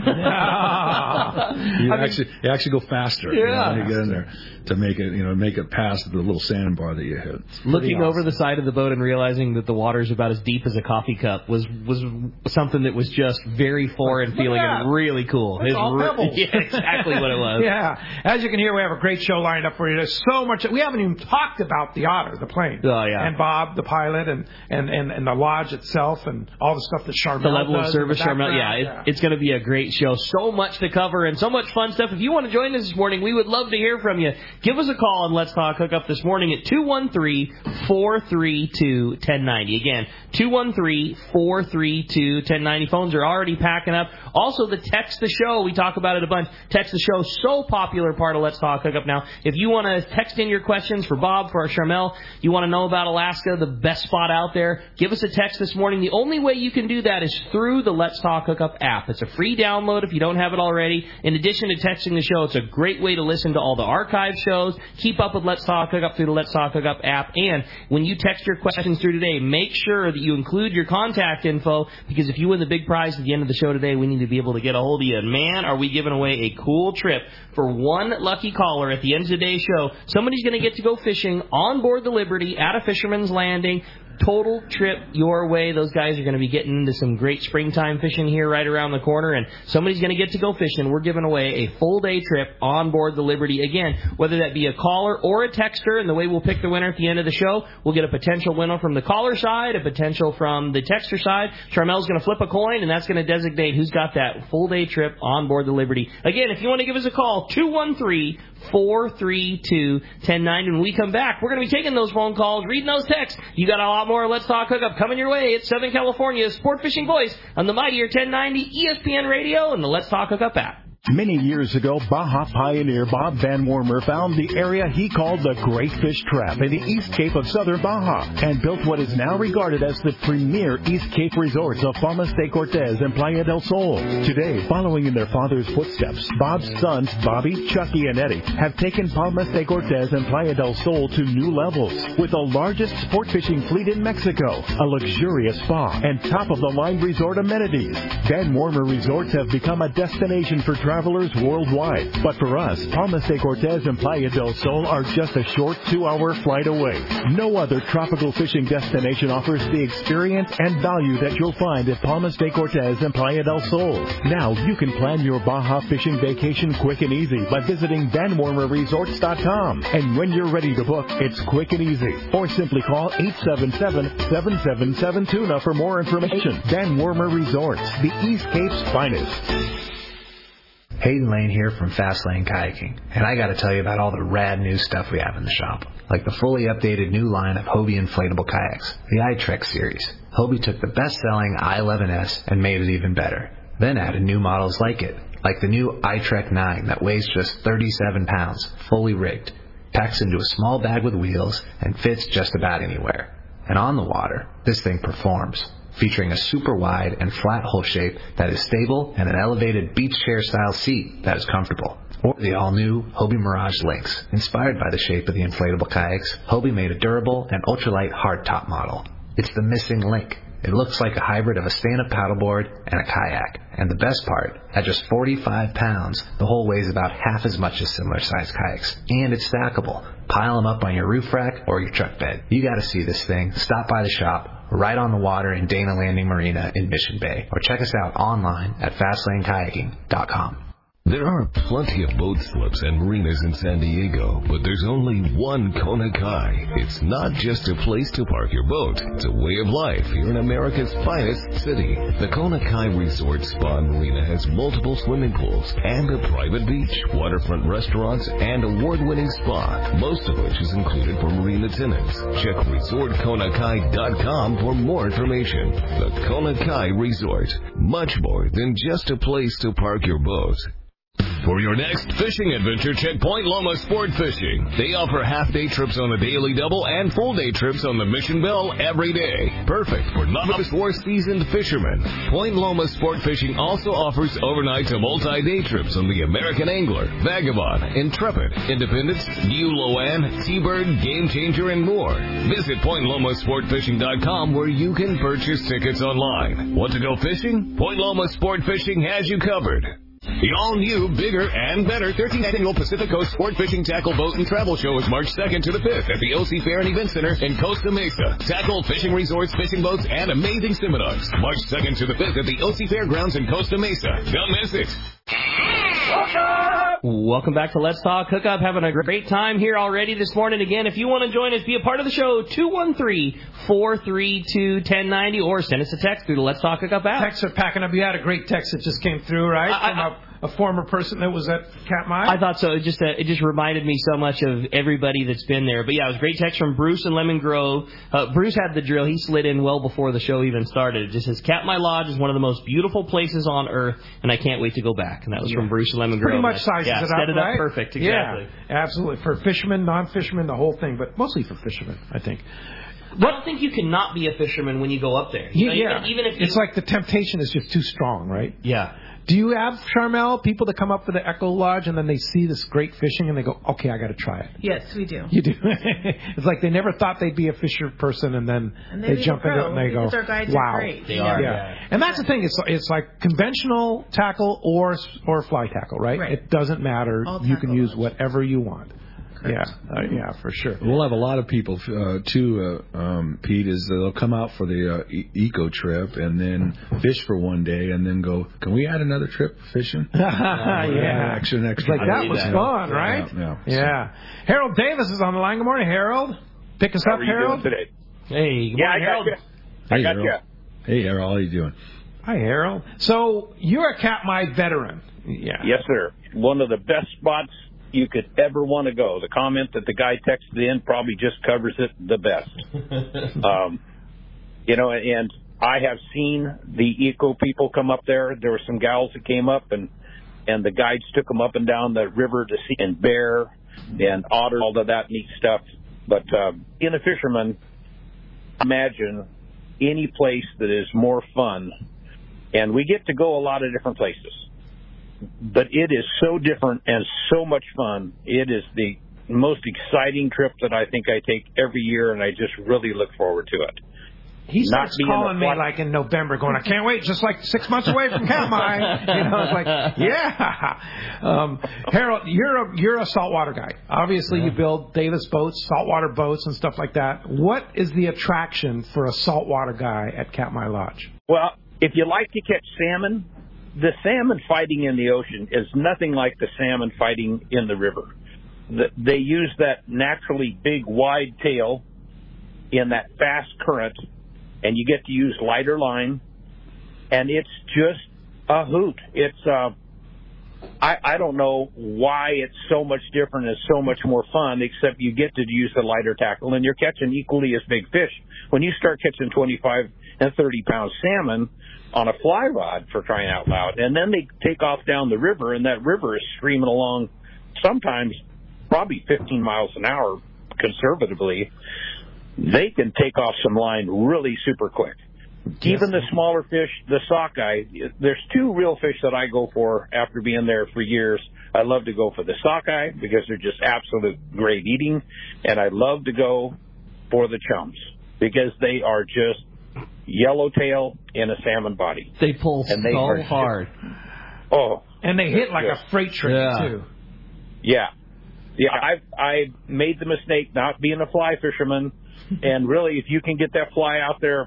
you I actually you actually go faster Yeah. you know, when you get in there to make it, you know, make it past the little sandbar that you hit. Looking awesome. over the side of the boat and realizing that the water's about as deep as a coffee cup was was something that was just very foreign feeling Yeah. and really cool. It's all re- pebbles. yeah, exactly what it was. Yeah. As you can hear, we have a great show lined up for you. There's so much. We haven't even talked about the Otter, the plane. Oh, yeah. And Bob, the pilot, and, and, and, and the lodge itself, and all the stuff that Charmel The level does of service, in the Charmel. Yeah, background. it, yeah. it's going to be a great show. So much to cover and so much fun stuff. If you want to join us this morning, we would love to hear from you. Give us a call on Let's Talk Hookup this morning at two one three, four three two, one zero nine zero. Again, two one three, four three two, one zero nine zero. Phones are already packing up. Also, the Text the Show. We talk about it a bunch. Text the Show, so popular part of Let's Talk Hookup now. If you want to text in your questions for Bob, for our Charmel, you want to know about Alaska, the best spot out there, give us a text this morning. The only way you can do that is through the Let's Talk Hookup app. It's a free download if you don't have it already. In addition to texting the show, it's a great way to listen to all the archive shows. Keep up with Let's Talk Hookup through the Let's Talk Hookup app. And when you text your questions through today, make sure that you include your contact info, because if you win the big prize at the end of the show today, we need to be able to get a hold of you. And man, are we giving away a cool trip for one lucky caller at the end of today's show. Somebody's going to get to go fishing on board the Liberty at a Fisherman's Landing. Total trip your way. Those guys are going to be getting into some great springtime fishing here right around the corner, and somebody's going to get to go fishing. We're giving away a full day trip on board the Liberty. Again, whether that be a caller or a texter, and the way we'll pick the winner at the end of the show, we'll get a potential winner from the caller side, a potential from the texter side. Charmel's going to flip a coin, and that's going to designate who's got that full day trip on board the Liberty. Again, if you want to give us a call, two one three, four three two, one zero nine zero. When we come back, we're going to be taking those phone calls, reading those texts. You got a lot more Let's Talk Hookup coming your way. It's Southern California's sport fishing voice on the mightier ten ninety E S P N Radio and the Let's Talk Hookup app. Many years ago, Baja pioneer Bob Van Wormer found the area he called the Great Fish Trap in the East Cape of Southern Baja and built what is now regarded as the premier East Cape resorts of Palmas de Cortez and Playa del Sol. Today, following in their father's footsteps, Bob's sons, Bobby, Chucky, and Eddie, have taken Palmas de Cortez and Playa del Sol to new levels with the largest sport fishing fleet in Mexico, a luxurious spa, and top-of-the-line resort amenities. Van Wormer Resorts have become a destination for travelers worldwide. But for us, Palmas de Cortez and Playa del Sol are just a short two-hour flight away. No other tropical fishing destination offers the experience and value that you'll find at Palmas de Cortez and Playa del Sol. Now you can plan your Baja fishing vacation quick and easy by visiting van wormer resorts dot com. And when you're ready to book, it's quick and easy. Or simply call eight seven seven, seven seven seven, tuna for more information. Van Wormer Resorts, the East Cape's finest. Hayden Lane here from Fast Lane Kayaking, and I gotta tell you about all the rad new stuff we have in the shop. Like the fully updated new line of Hobie inflatable kayaks, the iTrek series. Hobie took the best-selling I eleven S and made it even better. Then added new models like it, like the new iTrek nine that weighs just thirty-seven pounds, fully rigged, packs into a small bag with wheels, and fits just about anywhere. And on the water, this thing performs, featuring a super wide and flat hull shape that is stable and an elevated beach chair style seat that is comfortable. Or the all-new Hobie Mirage Lynx. Inspired by the shape of the inflatable kayaks, Hobie made a durable and ultralight hardtop model. It's the missing link. It looks like a hybrid of a stand-up paddleboard and a kayak. And the best part, at just forty-five pounds, the hull weighs about half as much as similar-sized kayaks. And it's stackable. Pile them up on your roof rack or your truck bed. You gotta see this thing. Stop by the shop, right on the water in Dana Landing Marina in Mission Bay. Or check us out online at fast lane kayaking dot com. There are plenty of boat slips and marinas in San Diego, but there's only one Kona Kai. It's not just a place to park your boat. It's a way of life here in America's finest city. The Kona Kai Resort Spa and Marina has multiple swimming pools and a private beach, waterfront restaurants, and award-winning spa, most of which is included for marina tenants. Check resort kona kai dot com for more information. The Kona Kai Resort, much more than just a place to park your boat. For your next fishing adventure, check Point Loma Sport Fishing. They offer half-day trips on the Daily Double and full-day trips on the Mission Belle every day. Perfect for novice or seasoned fishermen. Point Loma Sport Fishing also offers overnight to multi-day trips on the American Angler, Vagabond, Intrepid, Independence, New Loan, Seabird, Game Changer, and more. Visit point loma sport fishing dot com where you can purchase tickets online. Want to go fishing? Point Loma Sport Fishing has you covered. The all-new, bigger, and better thirteenth Annual Pacific Coast Sport Fishing Tackle Boat and Travel Show is March second to the fifth at the O C Fair and Event Center in Costa Mesa. Tackle, fishing resorts, fishing boats, and amazing seminars. March second to the fifth at the O C Fairgrounds in Costa Mesa. Don't miss it. Welcome back to Let's Talk Hookup. Having a great time here already this morning. Again, if you want to join us, be a part of the show, two one three, four three two, one zero nine zero, or send us a text through the Let's Talk Hookup app. Texts are packing up. You had a great text that just came through, right? I, From I, a, a former person that was at Katmai? I thought so. It just, uh, it just reminded me so much of everybody that's been there. But, yeah, it was a great text from Bruce in Lemon Grove. Uh, Bruce had the drill. He slid in well before the show even started. It just says, Katmai Lodge is one of the most beautiful places on earth, and I can't wait to go back. And that was yeah. from Bruce in Lemon Grove. Pretty much sizes yeah, it up, set it up right? perfect. Exactly. Yeah, absolutely. For fishermen, non-fishermen, the whole thing, but mostly for fishermen, I think. I don't think you can not be a fisherman when you go up there. You know, yeah, even, even if you... it's like the temptation is just too strong, right? Yeah. Do you have, Charmel, people that come up for the Echo Lodge and then they see this great fishing and they go, okay, I got to try it? Yes, we do. You do. It's like they never thought they'd be a fisher person and then and they, they jump into it and they go, our guides wow. Are great. They yeah. are, yeah. yeah. And that's the thing. It's it's like conventional tackle or or fly tackle, right? right. It doesn't matter. All you can use lodge. whatever you want. Correct. Yeah, uh, yeah, for sure. We'll have a lot of people uh, too. Uh, um, Pete is they'll come out for the uh, e- eco trip and then fish for one day and then go. Can we add another trip fishing? uh, yeah, extra, an extra. Like that was that. fun, yeah, right? Yeah, yeah. yeah. Harold Davis is on the line. Good morning, Harold. Pick us How up, are you Harold. doing today? Hey, good Yeah, morning, I Harold. got you. I Hey, got Harold. you. Hey, Harold, how you doing? Hi, Harold. So you're a Katmai veteran. Yeah. Yes, sir. One of the best spots you could ever want to go. The comment that the guy texted in probably just covers it the best. um, you know, and I have seen the eco people come up there. There were some gals that came up, and and the guides took them up and down the river to see and bear and otter, all of that neat stuff. But uh, being a fisherman, imagine any place that is more fun. And we get to go a lot of different places. But it is so different and so much fun. It is the most exciting trip that I think I take every year, and I just really look forward to it. He starts being calling a- me like in November, going, I can't wait, just like six months away from Katmai. You know, it's like, yeah. Um, Harold, you're a you're a saltwater guy. Obviously, Yeah. you build Davis boats, saltwater boats, and stuff like that. What is the attraction for a saltwater guy at Katmai Lodge? Well, if you like to catch salmon, the salmon fighting in the ocean is nothing like the salmon fighting in the river. The, they use that naturally big, wide tail in that fast current, and you get to use lighter line, and it's just a hoot. It's uh, I, I don't know why it's so much different and so much more fun, except you get to use the lighter tackle, and you're catching equally as big fish. When you start catching twenty-five and thirty pound salmon on a fly rod, for crying out loud, and then they take off down the river, and that river is screaming along sometimes probably fifteen miles an hour conservatively, they can take off some line really super quick. Even the smaller fish, the sockeye, there's two real fish that I go for after being there for years. I love to go for the sockeye because they're just absolute great eating, and I love to go for the chums because they are just yellowtail in a salmon body. They pull and they so hard. Oh. And they hit like a freight train, yeah. too. Yeah. Yeah, I've, I made the mistake not being a fly fisherman, and really if you can get that fly out there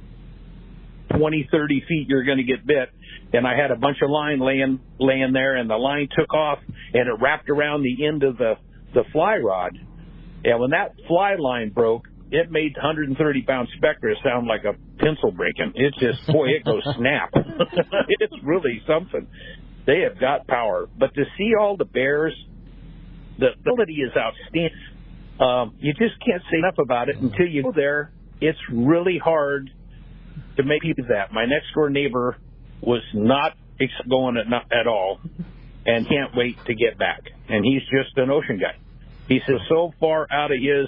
twenty, thirty feet, you're going to get bit. And I had a bunch of line laying laying there, and the line took off, and it wrapped around the end of the, the fly rod. And when that fly line broke, it made one hundred thirty pound spectra sound like a pencil breaking. It's just, boy, it goes snap. It's really something. They have got power. But to see all the bears, the ability is outstanding. Um, you just can't say enough about it until you go there. It's really hard to make people that. My next door neighbor was not going at, not at all and can't wait to get back. And he's just an ocean guy. He says so far out of his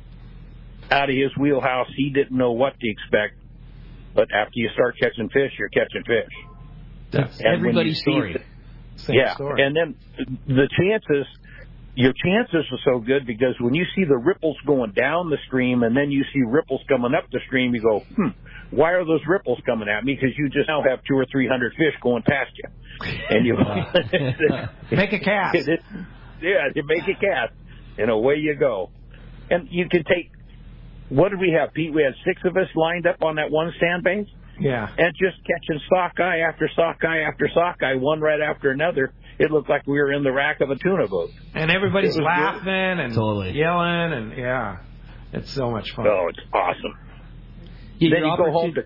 out of his wheelhouse, he didn't know what to expect. But after you start catching fish, you're catching fish. That's and everybody's story. The, Same yeah, story. And then the chances, your chances are so good because when you see the ripples going down the stream and then you see ripples coming up the stream, you go, hmm, why are those ripples coming at me? Because you just now have two or three hundred fish going past you. And you make a cast. It, it, yeah, you make a cast, and away you go. And you can take, what did we have, Pete? We had six of us lined up on that one sandbank. Yeah. And just catching sockeye after sockeye after sockeye, one right after another. It looked like we were in the rack of a tuna boat. And everybody's laughing good. and totally. yelling, and yeah, it's so much fun. Oh, it's awesome. Yeah, then you go home to...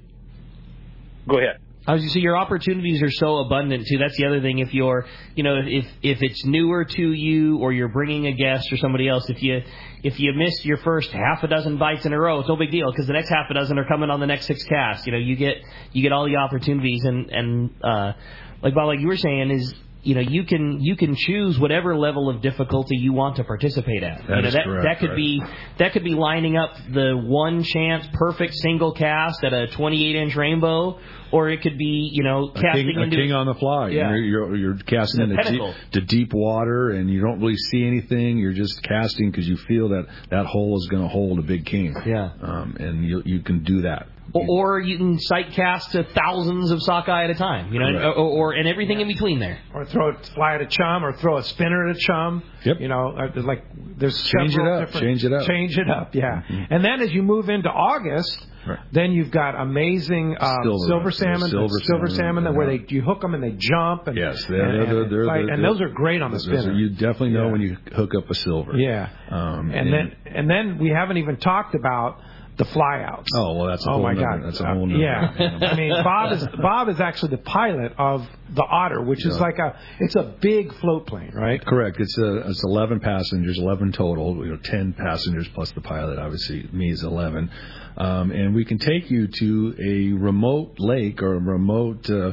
Go ahead. I was going to say, your opportunities are so abundant, too. That's the other thing. If you're, you know, if if it's newer to you or you're bringing a guest or somebody else, if you if you miss your first half a dozen bites in a row, it's no big deal because the next half a dozen are coming on the next six casts. You know, you get you get all the opportunities. And, and uh, like Bob, like you were saying, is, you know, you can you can choose whatever level of difficulty you want to participate at. That you know, is that, correct, that could right. be that could be lining up the one chance perfect single cast at a twenty-eight inch rainbow, or it could be, you know, a casting king, into a king on the fly. Yeah. You're, you're, you're casting into deep, to deep water, and you don't really see anything. You're just casting because you feel that that hole is going to hold a big king. Yeah, um, and you you can do that. Or, or you can sight cast to thousands of sockeye at a time, you know, right. or, or and everything in between there. Or throw a fly at a chum, or throw a spinner at a chum. Yep. You know, like there's change it up. different... Change it up. Change it up, yeah. Mm-hmm. And then as you move into August, right. then you've got amazing um, silver, silver salmon, silver, silver salmon, salmon, yeah. where they you hook them and they jump. And, yes, they're, and, they're, and, they're, like, they're, and those are great on the spinner. You definitely know yeah. when you hook up a silver. Yeah. Um, and, and then and then we haven't even talked about the flyouts. Oh well, that's a oh whole my nother, God, that's a whole nother. Yeah, I mean Bob is Bob is actually the pilot of the Otter, which yeah. is like a it's a big float plane, right? Correct. It's a it's eleven passengers, eleven total. You know, ten passengers plus the pilot. Obviously, me is eleven, um, and we can take you to a remote lake or a remote. Uh,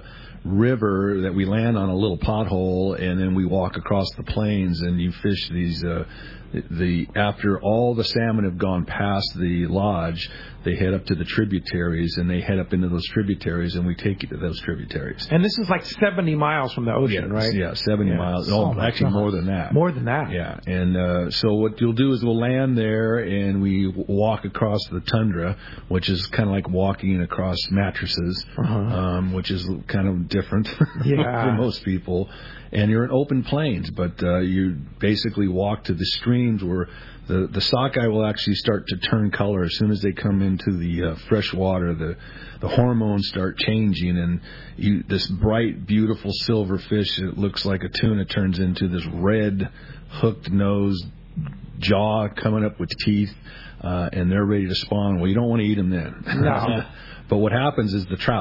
river that we land on a little pothole, and then we walk across the plains, and you fish these uh the after all the salmon have gone past the lodge, they head up to the tributaries, and they head up into those tributaries, and we take you to those tributaries. And this is like seventy miles from the ocean, yeah, right? Yeah, seventy yeah. miles. Oh, oh, actually more than that. More than that. Yeah. And uh, so what you'll do is we'll land there, and we walk across the tundra, which is kind of like walking across mattresses, uh-huh. um, which is kind of different yeah. for most people. And you're in open plains, but uh, you basically walk to the streams where the, the sockeye will actually start to turn color as soon as they come into the uh, fresh water. The the hormones start changing, and you this bright, beautiful silver fish that looks like a tuna turns into this red, hooked nose, jaw coming up with teeth, uh, and they're ready to spawn. Well, you don't want to eat them then. No. But what happens is the trout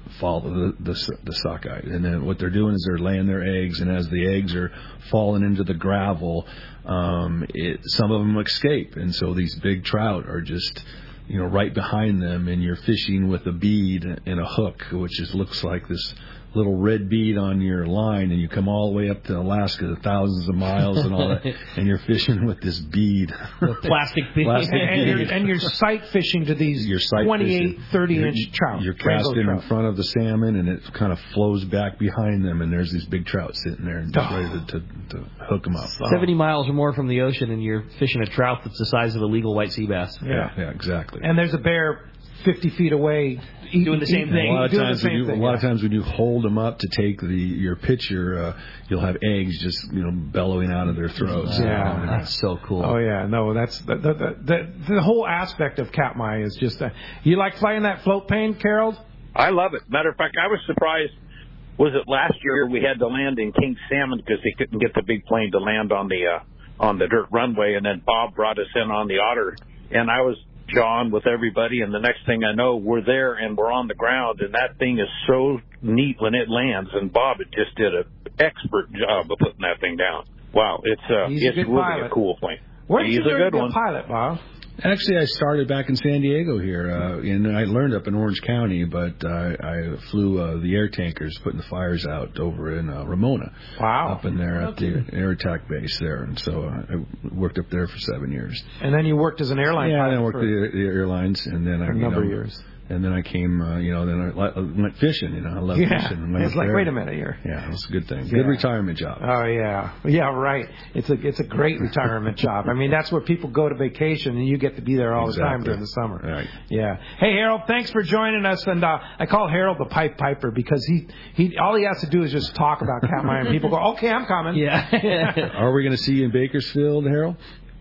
fall the, the the sockeye. And then what they're doing is they're laying their eggs, and as the eggs are falling into the gravel, um, it, some of them escape, and so these big trout are just, you know, right behind them, and you're fishing with a bead and a hook, which just looks like this little red bead on your line, and you come all the way up to Alaska, the thousands of miles and all that, and you're fishing with this bead. The plastic bead. Plastic and, and, bead. you're, and you're sight fishing to these You're sight twenty-eight, fishing. thirty-inch You're- trout. You're rainbow casting trout. in front of the salmon, and it kind of flows back behind them, and there's these big trout sitting there and just Oh. ready to, to, to hook them up. seventy miles or more from the ocean, and you're fishing a trout that's the size of a legal white sea bass. Yeah, yeah, exactly. And there's a bear fifty feet away eating, Doing the same eating, thing. A lot of doing times the when same you, thing. a lot yeah. of times when you hold them up to take the your picture, uh, you'll have eggs just, you know, bellowing out of their throats. Yeah. That's so cool. Oh yeah, no, that's the the the, the, the whole aspect of Katmai is just. Uh, you like flying that float plane, Carol? I love it. Matter of fact, I was surprised. Was it last year we had to land in King Salmon because they couldn't get the big plane to land on the uh, on the dirt runway, and then Bob brought us in on the Otter, and I was John with everybody, and the next thing I know, we're there and we're on the ground, and that thing is so neat when it lands. And Bob had just did an expert job of putting that thing down. Wow, it's uh, He's a it's good really pilot. a cool plane. Where did He's you learn a to good be one. a pilot, Bob? Actually, I started back in San Diego here, uh, and I learned up in Orange County, but uh, I flew uh, the air tankers, putting the fires out over in uh, Ramona. Wow. Up in there at the air attack base there, and so uh, I worked up there for seven years. And then you worked as an airline Yeah, pilot and I worked for the, the airlines, and then I a you number know, of years. And then I came, uh, you know, then I I went fishing. You know, I love Yeah, fishing. Went it's up like, there. wait a minute here. Yeah, it was a good thing. Yeah. Good retirement job. Oh yeah, yeah, right. It's a it's a great retirement job. I mean, that's where people go to vacation, and you get to be there all the time Exactly. during the summer. Right. Yeah. Hey Harold, thanks for joining us. And uh, I call Harold the Pipe Piper because he he all he has to do is just talk about Katmai, and people go, okay, I'm coming. Yeah. Are we going to see you in Bakersfield, Harold?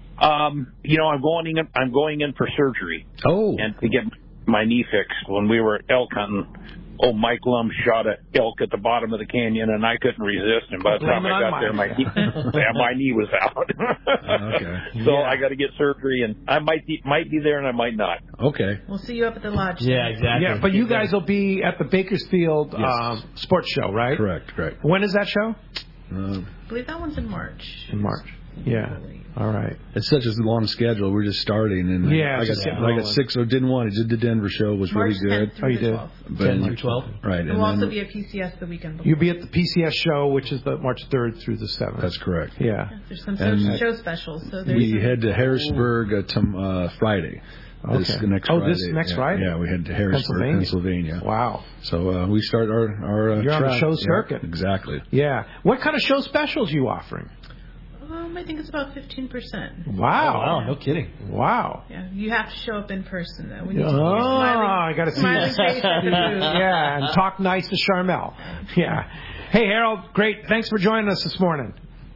Um, you know, I'm going in. I'm going in for surgery. Oh. And to get my knee fixed. When we were elk hunting, old Mike Lum shot an elk at the bottom of the canyon, and I couldn't resist. And by the Blame time it I on got there, my Mike. knee, yeah, my knee was out. Okay. So Yeah. I got to get surgery, and I might be, might be there, and I might not. Okay. We'll see you up at the lodge. Yeah, exactly. Yeah, but you guys will be at the Bakersfield Yes. um, sports show, right? Correct. Correct. When is that show? Uh, I believe that one's in March. In March. Yeah. All right. it's such a long schedule. We're just starting, and Yeah, I got just getting I got rolling. six. Or didn't want to. Did the Denver show was March really good. tenth through Oh, you the did? twelfth. But- ten through twelve. Right. There And will also then, be a P C S the weekend before. You'll be at the P C S show, which is the March third through the seventh. that's correct. Yeah. There's some And show specials. So there's We some- head to Harrisburg uh, tom uh, Friday. This Okay. the next Oh, Friday. this next yeah, Friday? Yeah, we head to Harrisburg, Pennsylvania. Pennsylvania. Wow. So uh, we start our our. Uh, You're on the track. show Yeah, circuit. exactly. Yeah. What kind of show specials are you offering? Um, I think it's about fifteen percent. Wow. Wow, no kidding. Wow. Yeah, you have to show up in person though. We need Oh, to see your smiling, I got to see smiling this. face at the booth. Yeah, and talk nice to Charmel. Yeah. Hey, Harold, great. Thanks for joining us this morning.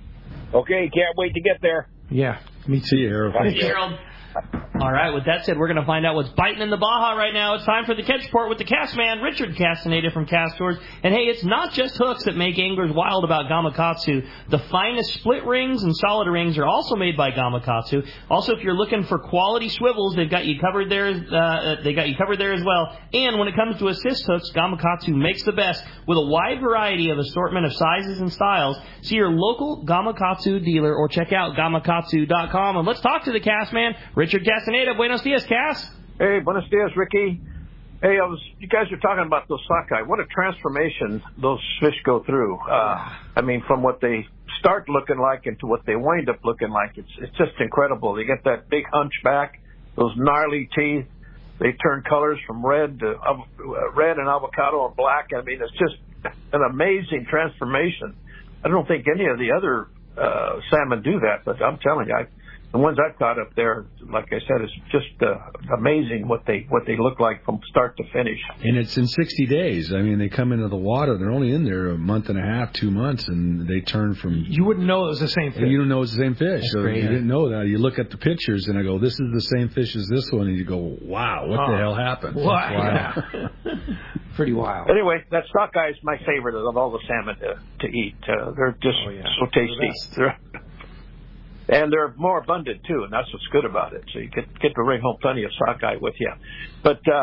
Okay, can't wait to get there. Yeah. Me too, Harold. Bye. Thanks, Harold. All right, with that said, we're going to find out what's biting in the Baja right now. It's time for the Catch Report with the cast man, Richard Castaneda from Cast Tours. And hey, it's not just hooks that make anglers wild about Gamakatsu. The finest split rings and solid rings are also made by Gamakatsu. Also, if you're looking for quality swivels, they've got you covered there. Uh, they got you covered there as well. And when it comes to assist hooks, Gamakatsu makes the best with a wide variety of assortment of sizes and styles. See your local Gamakatsu dealer or check out gamakatsu dot com. And let's talk to the cast man, Richard Castaneda. Buenos dias, Cass. Hey, buenos dias, Ricky. Hey, I was. You guys are talking about those sockeye. What a transformation those fish go through. Uh, I mean, from what they start looking like into what they wind up looking like, it's it's just incredible. They get that big hunchback, those gnarly teeth. They turn colors from red to uh, red and avocado and black. I mean, it's just an amazing transformation. I don't think any of the other uh, salmon do that, but I'm telling you, I, the ones I've caught up there, like I said, it's just uh, amazing what they what they look like from start to finish. And it's in sixty days. I mean, they come into the water. They're only in there a month and a half, two months, and they turn from. You wouldn't know it was the same fish. And you don't know it's the same fish. That's so great. you didn't know that. You look at the pictures, and I go, "This is the same fish as this one," and you go, "Wow, what Oh. the hell happened?" Wow. Wow. Pretty wild. Anyway, that sockeye is my favorite of all the salmon to to eat. Uh, they're just Oh, yeah. so tasty. They're the best. They're, and they're more abundant too, and that's what's good about it. So you get get to bring home plenty of sockeye with you. But uh,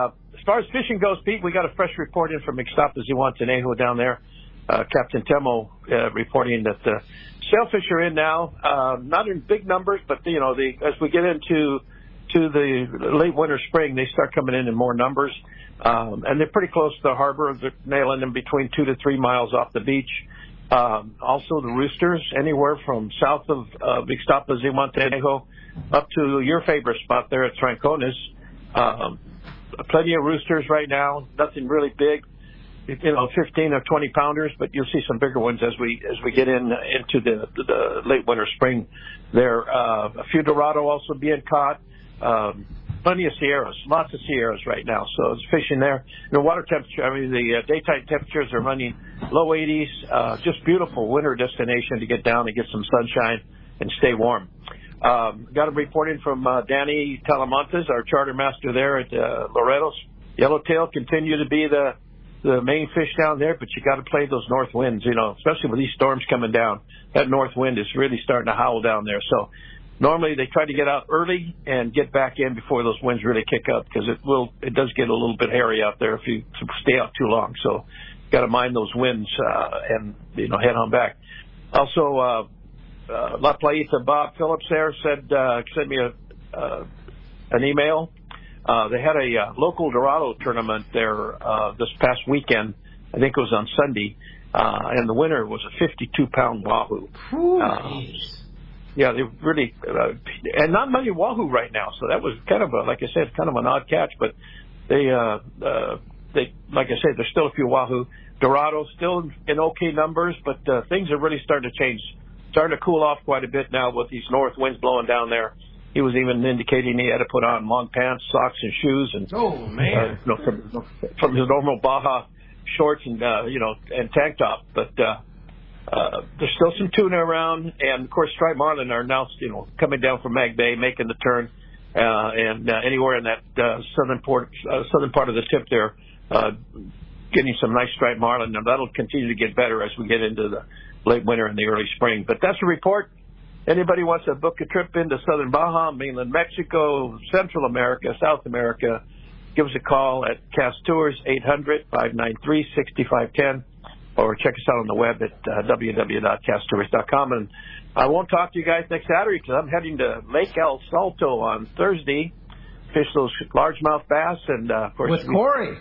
far as fishing goes, Pete, we got a fresh report in from Ixtapa-Zihuatanejo down there. Uh, Captain Temo uh, reporting that the sailfish are in now, uh, not in big numbers, but you know, the, as we get into to the late winter, spring, they start coming in in more numbers, um, and they're pretty close to the harbor. They're nailing them between two to three miles off the beach. Um, also, the roosters, anywhere from south of uh, Ixtapa-Zihuatanejo up to your favorite spot there at Trancones. Um, plenty of roosters right now. Nothing really big. You know, fifteen or twenty pounders, but you'll see some bigger ones as we as we get in into the, the late winter, spring. There, uh, a few Dorado also being caught. Um, plenty of Sierras, lots of Sierras right now. So it's fishing there. The water temperature, I mean, the uh, daytime temperatures are running low eighties. Uh, just beautiful winter destination to get down and get some sunshine and stay warm. Um, got a report in from uh, Danny Talamontes, our charter master there at uh, Loretos. Yellowtail continue to be the the main fish down there, but you got to play those north winds, you know, especially with these storms coming down. That north wind is really starting to howl down there. So normally they try to get out early and get back in before those winds really kick up, because it will, it does get a little bit hairy out there if you stay out too long. So got to mind those winds uh, and, you know, head on back. Also, uh, uh, La Playita Bob Phillips there said, uh, sent me a, uh, an email. Uh, they had a uh, local Dorado tournament there uh, this past weekend. I think it was on Sunday, uh, and the winner was a fifty-two pound wahoo. Uh, yeah, they really, uh, and not many wahoo right now. So that was kind of a, like I said, kind of an odd catch. But they, uh, uh, they, like I said, there's still a few wahoo. Dorado still in, in okay numbers, but uh, things are really starting to change, starting to cool off quite a bit now with these north winds blowing down there. He was even indicating he had to put on long pants, socks, and shoes, and oh man, uh, you know, from, from his normal Baja shorts and uh, you know and tank top. But uh, uh, there's still some tuna around, and of course, striped marlin are now you know coming down from Mag Bay, making the turn, uh, and uh, anywhere in that uh, southern port, uh, southern part of the tip there, uh, getting some nice striped marlin. Now that'll continue to get better as we get into the late winter and the early spring. But that's a report. Anybody wants to book a trip into southern Baja, mainland Mexico, Central America, South America, give us a call at Cast Tours, eight hundred, five nine three, six five one zero, or check us out on the web at uh, w w w dot cast tours dot com. And I won't talk to you guys next Saturday because I'm heading to Lake El Salto on Thursday, fish those largemouth bass. And, uh, of course, with Corey.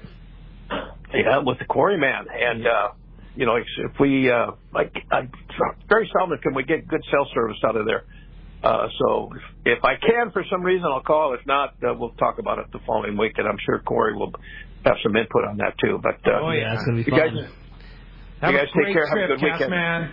Yeah, with the Corey man. And, uh, you know, if we, uh, like, I, very seldom can we get good cell service out of there. Uh, so if, if I can, for some reason, I'll call. If not, uh, we'll talk about it the following week, and I'm sure Corey will have some input on that, too. But, uh, oh, yeah, it's going to be you fun. Guys, have you guys a great take care. Trip, have a good Cass, weekend. Man.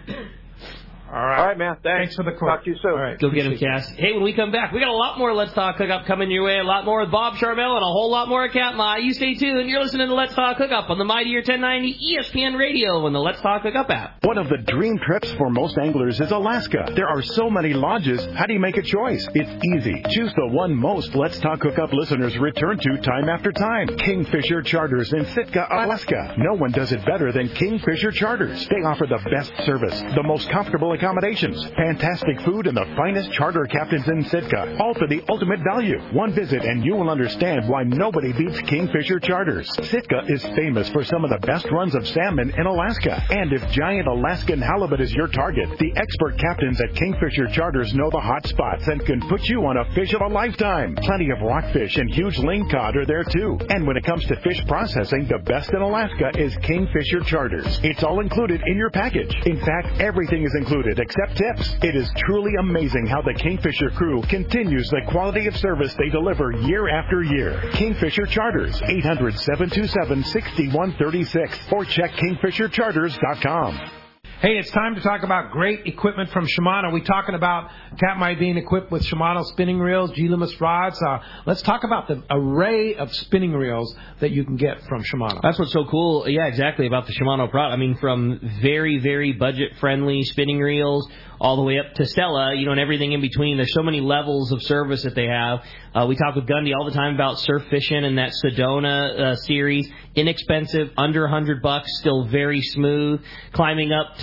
All right. All right, man. Thanks. Thanks for the call. Talk to you soon. All right. Go get him, Cass. Hey, when we come back, we got a lot more Let's Talk Hookup coming your way. A lot more with Bob Charmel and a whole lot more at Katmai. You stay tuned. You're listening to Let's Talk Hookup on the Mightier ten ninety E S P N Radio and the Let's Talk Hookup app. One of the dream trips for most anglers is Alaska. There are so many lodges. How do you make a choice? It's easy. Choose the one most Let's Talk Hookup listeners return to time after time. Kingfisher Charters in Sitka, Alaska. No one does it better than Kingfisher Charters. They offer the best service, the most comfortable accommodations, fantastic food, and the finest charter captains in Sitka, all for the ultimate value. One visit and you will understand why nobody beats Kingfisher Charters. Sitka is famous for some of the best runs of salmon in Alaska. And if giant Alaskan halibut is your target, the expert captains at Kingfisher Charters know the hot spots and can put you on a fish of a lifetime. Plenty of rockfish and huge lingcod are there too. And when it comes to fish processing, the best in Alaska is Kingfisher Charters. It's all included in your package. In fact, everything is included except tips. It is truly amazing how the Kingfisher crew continues the quality of service they deliver year after year. Kingfisher Charters, eight hundred, seven two seven, six one three six, or check kingfisher charters dot com. Hey, it's time to talk about great equipment from Shimano. We're talking about Katmai being equipped with Shimano spinning reels, G-Limus rods. Uh, let's talk about the array of spinning reels that you can get from Shimano. That's what's so cool, yeah, exactly, about the Shimano product. I mean, from very, very budget-friendly spinning reels all the way up to Stella, you know, and everything in between. There's so many levels of service that they have. Uh, we talk with Gundy all the time about surf fishing and that Sedona uh, series. Inexpensive, under one hundred bucks, still very smooth. Climbing up to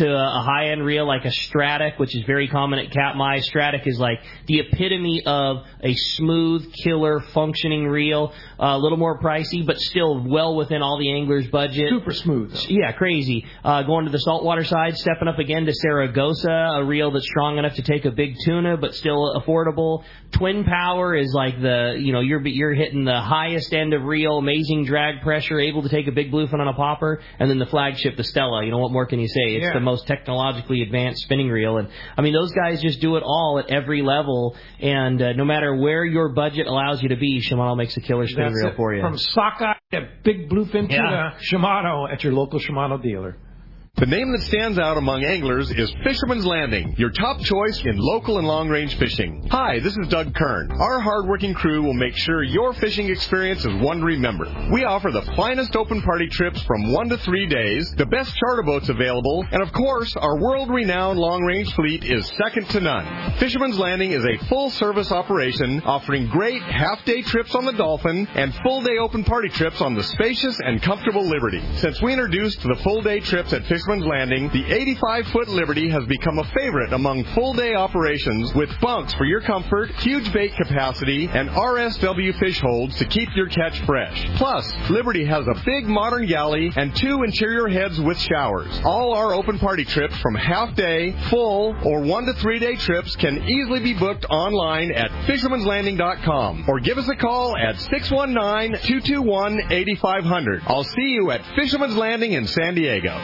to a high-end reel like a Stratic, which is very common at Katmai. Stratic is like the epitome of a smooth, killer, functioning reel. Uh, a little more pricey, but still well within all the angler's budget. Super smooth. Though. Yeah, crazy. Uh, going to the saltwater side, stepping up again to Saragosa, a reel that's strong enough to take a big tuna, but still affordable. Twin Power is like the, you know, you're you're hitting the highest end of reel, amazing drag pressure, able to take a big bluefin on a popper, and then the flagship, the Stella. You know, what more can you say? It's yeah. the most technologically advanced spinning reel, and I mean, those guys just do it all at every level, and uh, no matter where your budget allows you to be, Shimano makes a killer spinning That's reel it. for you. From sockeye to big bluefin Yeah. to Shimano at your local Shimano dealer. The name that stands out among anglers is Fisherman's Landing, your top choice in local and long-range fishing. Hi, this is Doug Kern. Our hard-working crew will make sure your fishing experience is one to remember. We offer the finest open party trips from one to three days, the best charter boats available, and of course, our world-renowned long-range fleet is second to none. Fisherman's Landing is a full-service operation offering great half-day trips on the Dolphin and full-day open party trips on the spacious and comfortable Liberty. Since we introduced the full-day trips at Fisherman's Landing, the eighty-five foot Liberty has become a favorite among full-day operations with bunks for your comfort, huge bait capacity, and R S W fish holds to keep your catch fresh. Plus, Liberty has a big modern galley and two interior heads with showers. All our open party trips from half-day, full, or one to three-day trips can easily be booked online at fishermans landing dot com or give us a call at six one nine, two two one, eight five zero zero. I'll see you at Fisherman's Landing in San Diego.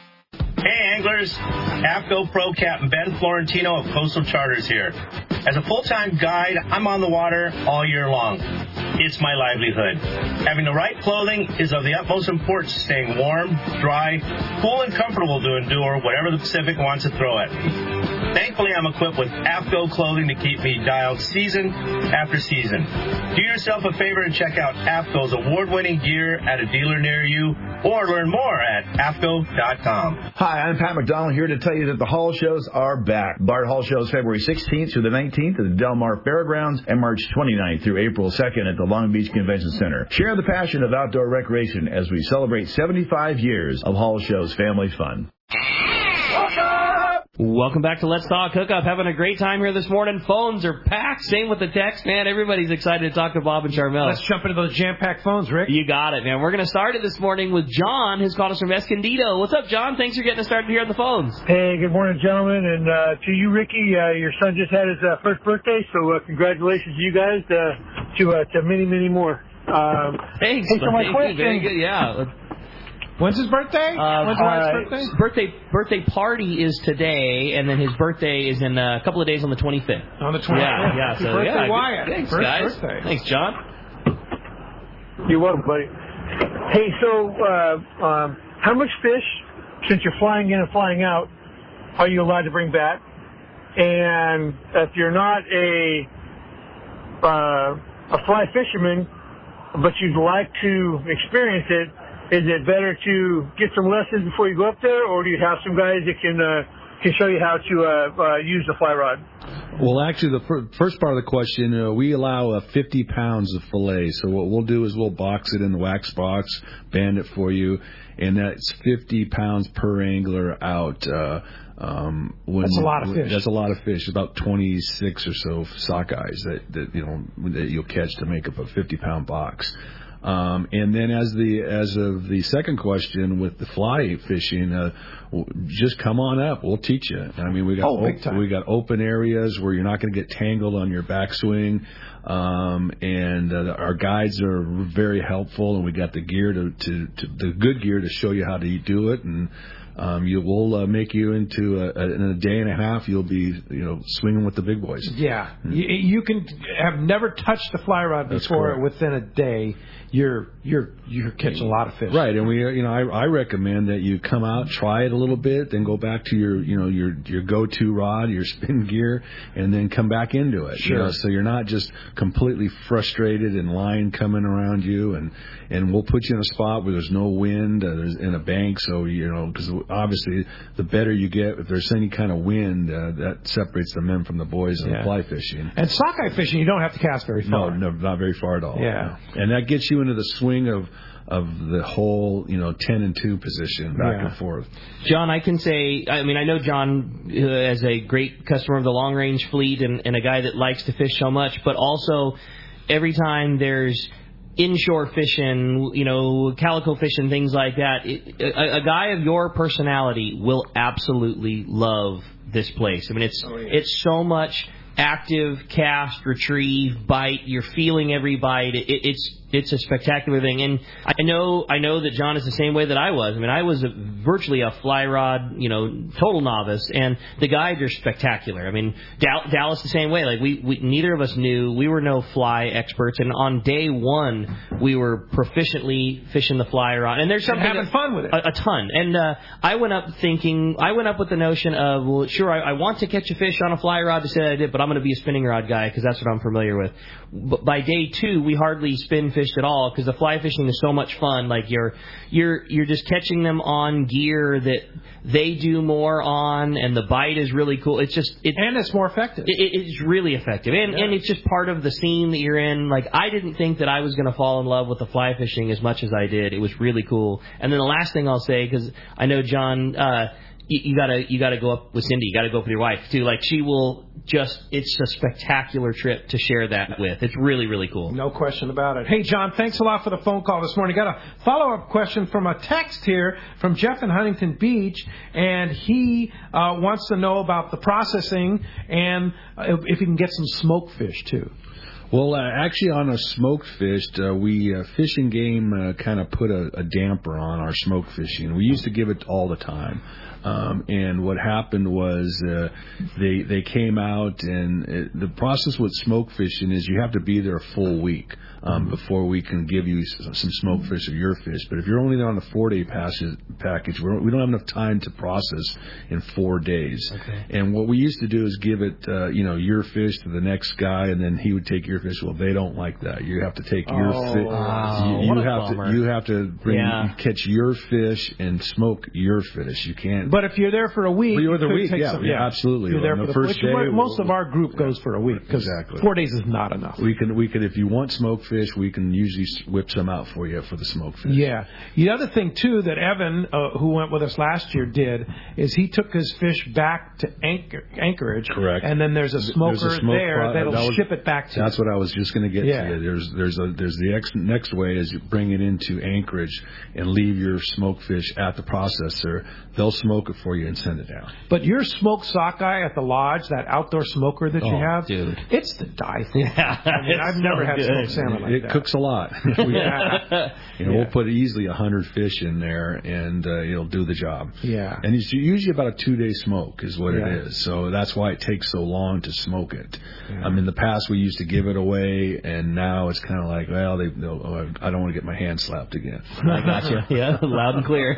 Hey anglers, AFCO Pro Captain Ben Florentino of Coastal Charters here. As a full-time guide, I'm on the water all year long. It's my livelihood. Having the right clothing is of the utmost importance to staying warm, dry, cool, and comfortable to endure whatever the Pacific wants to throw at me. Thankfully, I'm equipped with AFCO clothing to keep me dialed season after season. Do yourself a favor and check out AFCO's award-winning gear at a dealer near you, or learn more at A F C O dot com. Hi, I'm Pat McDonald here to tell you that the Hall Shows are back. Bard Hall Shows February sixteenth through the nineteenth at the Del Mar Fairgrounds and March twenty-ninth through April second at the Long Beach Convention Center. Share the passion of outdoor recreation as we celebrate seventy-five years of Hall Shows family fun. Welcome back to Let's Talk Hookup. Having a great time here this morning. Phones are packed. Same with the text, man. Everybody's excited to talk to Bob and Charmel. Let's jump into those jam-packed phones, Rick. You got it, man. We're going to start it this morning with John, who's called us from Escondido. What's up, John? Thanks for getting us started here on the phones. Hey, good morning, gentlemen. And uh, to you, Ricky, uh, your son just had his uh, first birthday, so uh, congratulations to you guys, uh, to, uh, to many, many more. Um, Thanks. Hey, so my Thank question, you. Very good. Yeah. When's his birthday? Uh, When's Wyatt's uh, birthday? His birthday birthday party is today, and then his birthday is in a couple of days on the twenty-fifth. On the twenty-fifth. Yeah, yeah. Happy So birthday, yeah, Wyatt. Thanks, First guys. birthday. Thanks, John. You're welcome, buddy. Hey, so uh, um, how much fish, since you're flying in and flying out, are you allowed to bring back? And if you're not a uh, a fly fisherman, but you'd like to experience it, is it better to get some lessons before you go up there, or do you have some guys that can uh, can show you how to uh, uh, use the fly rod? Well, actually, the fir- first part of the question, uh, we allow uh, fifty pounds of fillet. So what we'll do is we'll box it in the wax box, band it for you, and that's fifty pounds per angler out. Uh, um, when, that's a lot of fish. That's a lot of fish. About twenty-six or so sockeyes that, that you know that you'll catch to make up a fifty pound box. Um, and then as the as of the second question with the fly fishing, uh, just come on up. We'll teach you. I mean, we got oh, big op- time. we got open areas where you're not going to get tangled on your backswing, um, and uh, our guides are very helpful, and we got the gear to, to, to the good gear to show you how to do it, and um, you will uh, make you into a, a, in a day and a half. You'll be you know swinging with the big boys. Yeah, mm-hmm. you, you can have never touched the fly rod before. Within a day, you're you're you're catching a lot of fish. Right, and we you know I, I recommend that you come out, try it a little bit, then go back to your you know your your go-to rod, your spin gear, and then come back into it. Sure. You know, so you're not just completely frustrated and line coming around you, and and we'll put you in a spot where there's no wind, uh, there's in a bank, so you know because obviously the better you get, if there's any kind of wind, uh, that separates the men from the boys in yeah. the fly fishing. And sockeye fishing, you don't have to cast very far. No, no, not very far at all. Yeah, and that gets you into the swing of of the whole, you know, ten and two position back Yeah. and forth. John, I can say, I mean, I know John uh, as a great customer of the long range fleet and, and a guy that likes to fish so much, but also every time there's inshore fishing, you know, calico fishing, things like that, it, a, a guy of your personality will absolutely love this place. I mean, it's oh, yeah. it's so much active cast, retrieve, bite. You're feeling every bite. It, it, it's it's a spectacular thing, and I know I know that John is the same way that I was. I mean, I was a, virtually a fly rod, you know, total novice, and the guides are spectacular. I mean, Dal- Dallas the same way. Like we, we neither of us knew, we were no fly experts, and on day one we were proficiently fishing the fly rod, and there's something and having that, fun with it, a, a ton. And uh, I went up thinking, I went up with the notion of, well, sure, I, I want to catch a fish on a fly rod to say I did, but I'm going to be a spinning rod guy because that's what I'm familiar with. But by day two, we hardly spin fished at all because the fly fishing is so much fun. Like you're you're you're just catching them on gear that they do more on, and the bite is really cool. It's just it, and it's more effective. It, it's really effective, and yeah. and it's just part of the scene that you're in. Like I didn't think that I was going to fall in love with the fly fishing as much as I did. It was really cool. And then the last thing I'll say, because I know John. Uh, You, you gotta, you gotta go up with Cindy. You gotta go up with your wife too. Like she will just, it's a spectacular trip to share that with. It's really, really cool. No question about it. Hey, John, thanks a lot for the phone call this morning. Got a follow-up question from a text here from Jeff in Huntington Beach, and he uh, wants to know about the processing and if, if you can get some smoked fish too. Well, uh, actually, on a smoked fish, uh, we uh, Fish and Game uh, kind of put a, a damper on our smoked fishing. We used to give it all the time. Um, and what happened was uh, they they came out, and it, the process with smoke fishing is you have to be there a full week um, before we can give you some smoke fish of your fish. But if you're only there on the four-day package, we don't, we don't have enough time to process in four days. Okay. And what we used to do is give it, uh, you know, your fish to the next guy, and then he would take your fish. Well, they don't like that. You have to take your oh, fish. Wow. You, What you a have bummer. to you have to bring Yeah. catch your fish and smoke your fish. You can't. But if you're there for a week, Well, you're you there could a week, take yeah, some, yeah, absolutely. You're there On for the the first which- day, most we'll- of our group goes for a week because Exactly. four days is not enough. We can, we can, if you want smoked fish, we can usually whip some out for you for the smoked fish. Yeah. The other thing, too, that Evan, uh, who went with us last year, did is he took his fish back to Anchor, Anchorage. Correct. And then there's a smoker There's a smoke there pro- that'll that was- ship it back to That's you. what I was just going to get Yeah. to you. There's, there's a, there's the ex, next way is you bring it into Anchorage and leave your smoked fish at the processor. They'll smoke it for you and send it down. But your smoked sockeye at the lodge, that outdoor smoker that you Oh, have, dude. it's to die for. Yeah, I mean, it's I've never so had good. smoked salmon like it that. cooks a lot. Yeah. You know, Yeah. we'll put easily a hundred fish in there, and uh, it'll do the job. Yeah. And it's usually about a two-day smoke is what Yeah. it is. So that's why it takes so long to smoke it. Yeah. Um, in the past, we used to give it away, and now it's kind of like, well, they, they'll, oh, I don't want to get my hand slapped again. I gotcha. Yeah, loud and clear.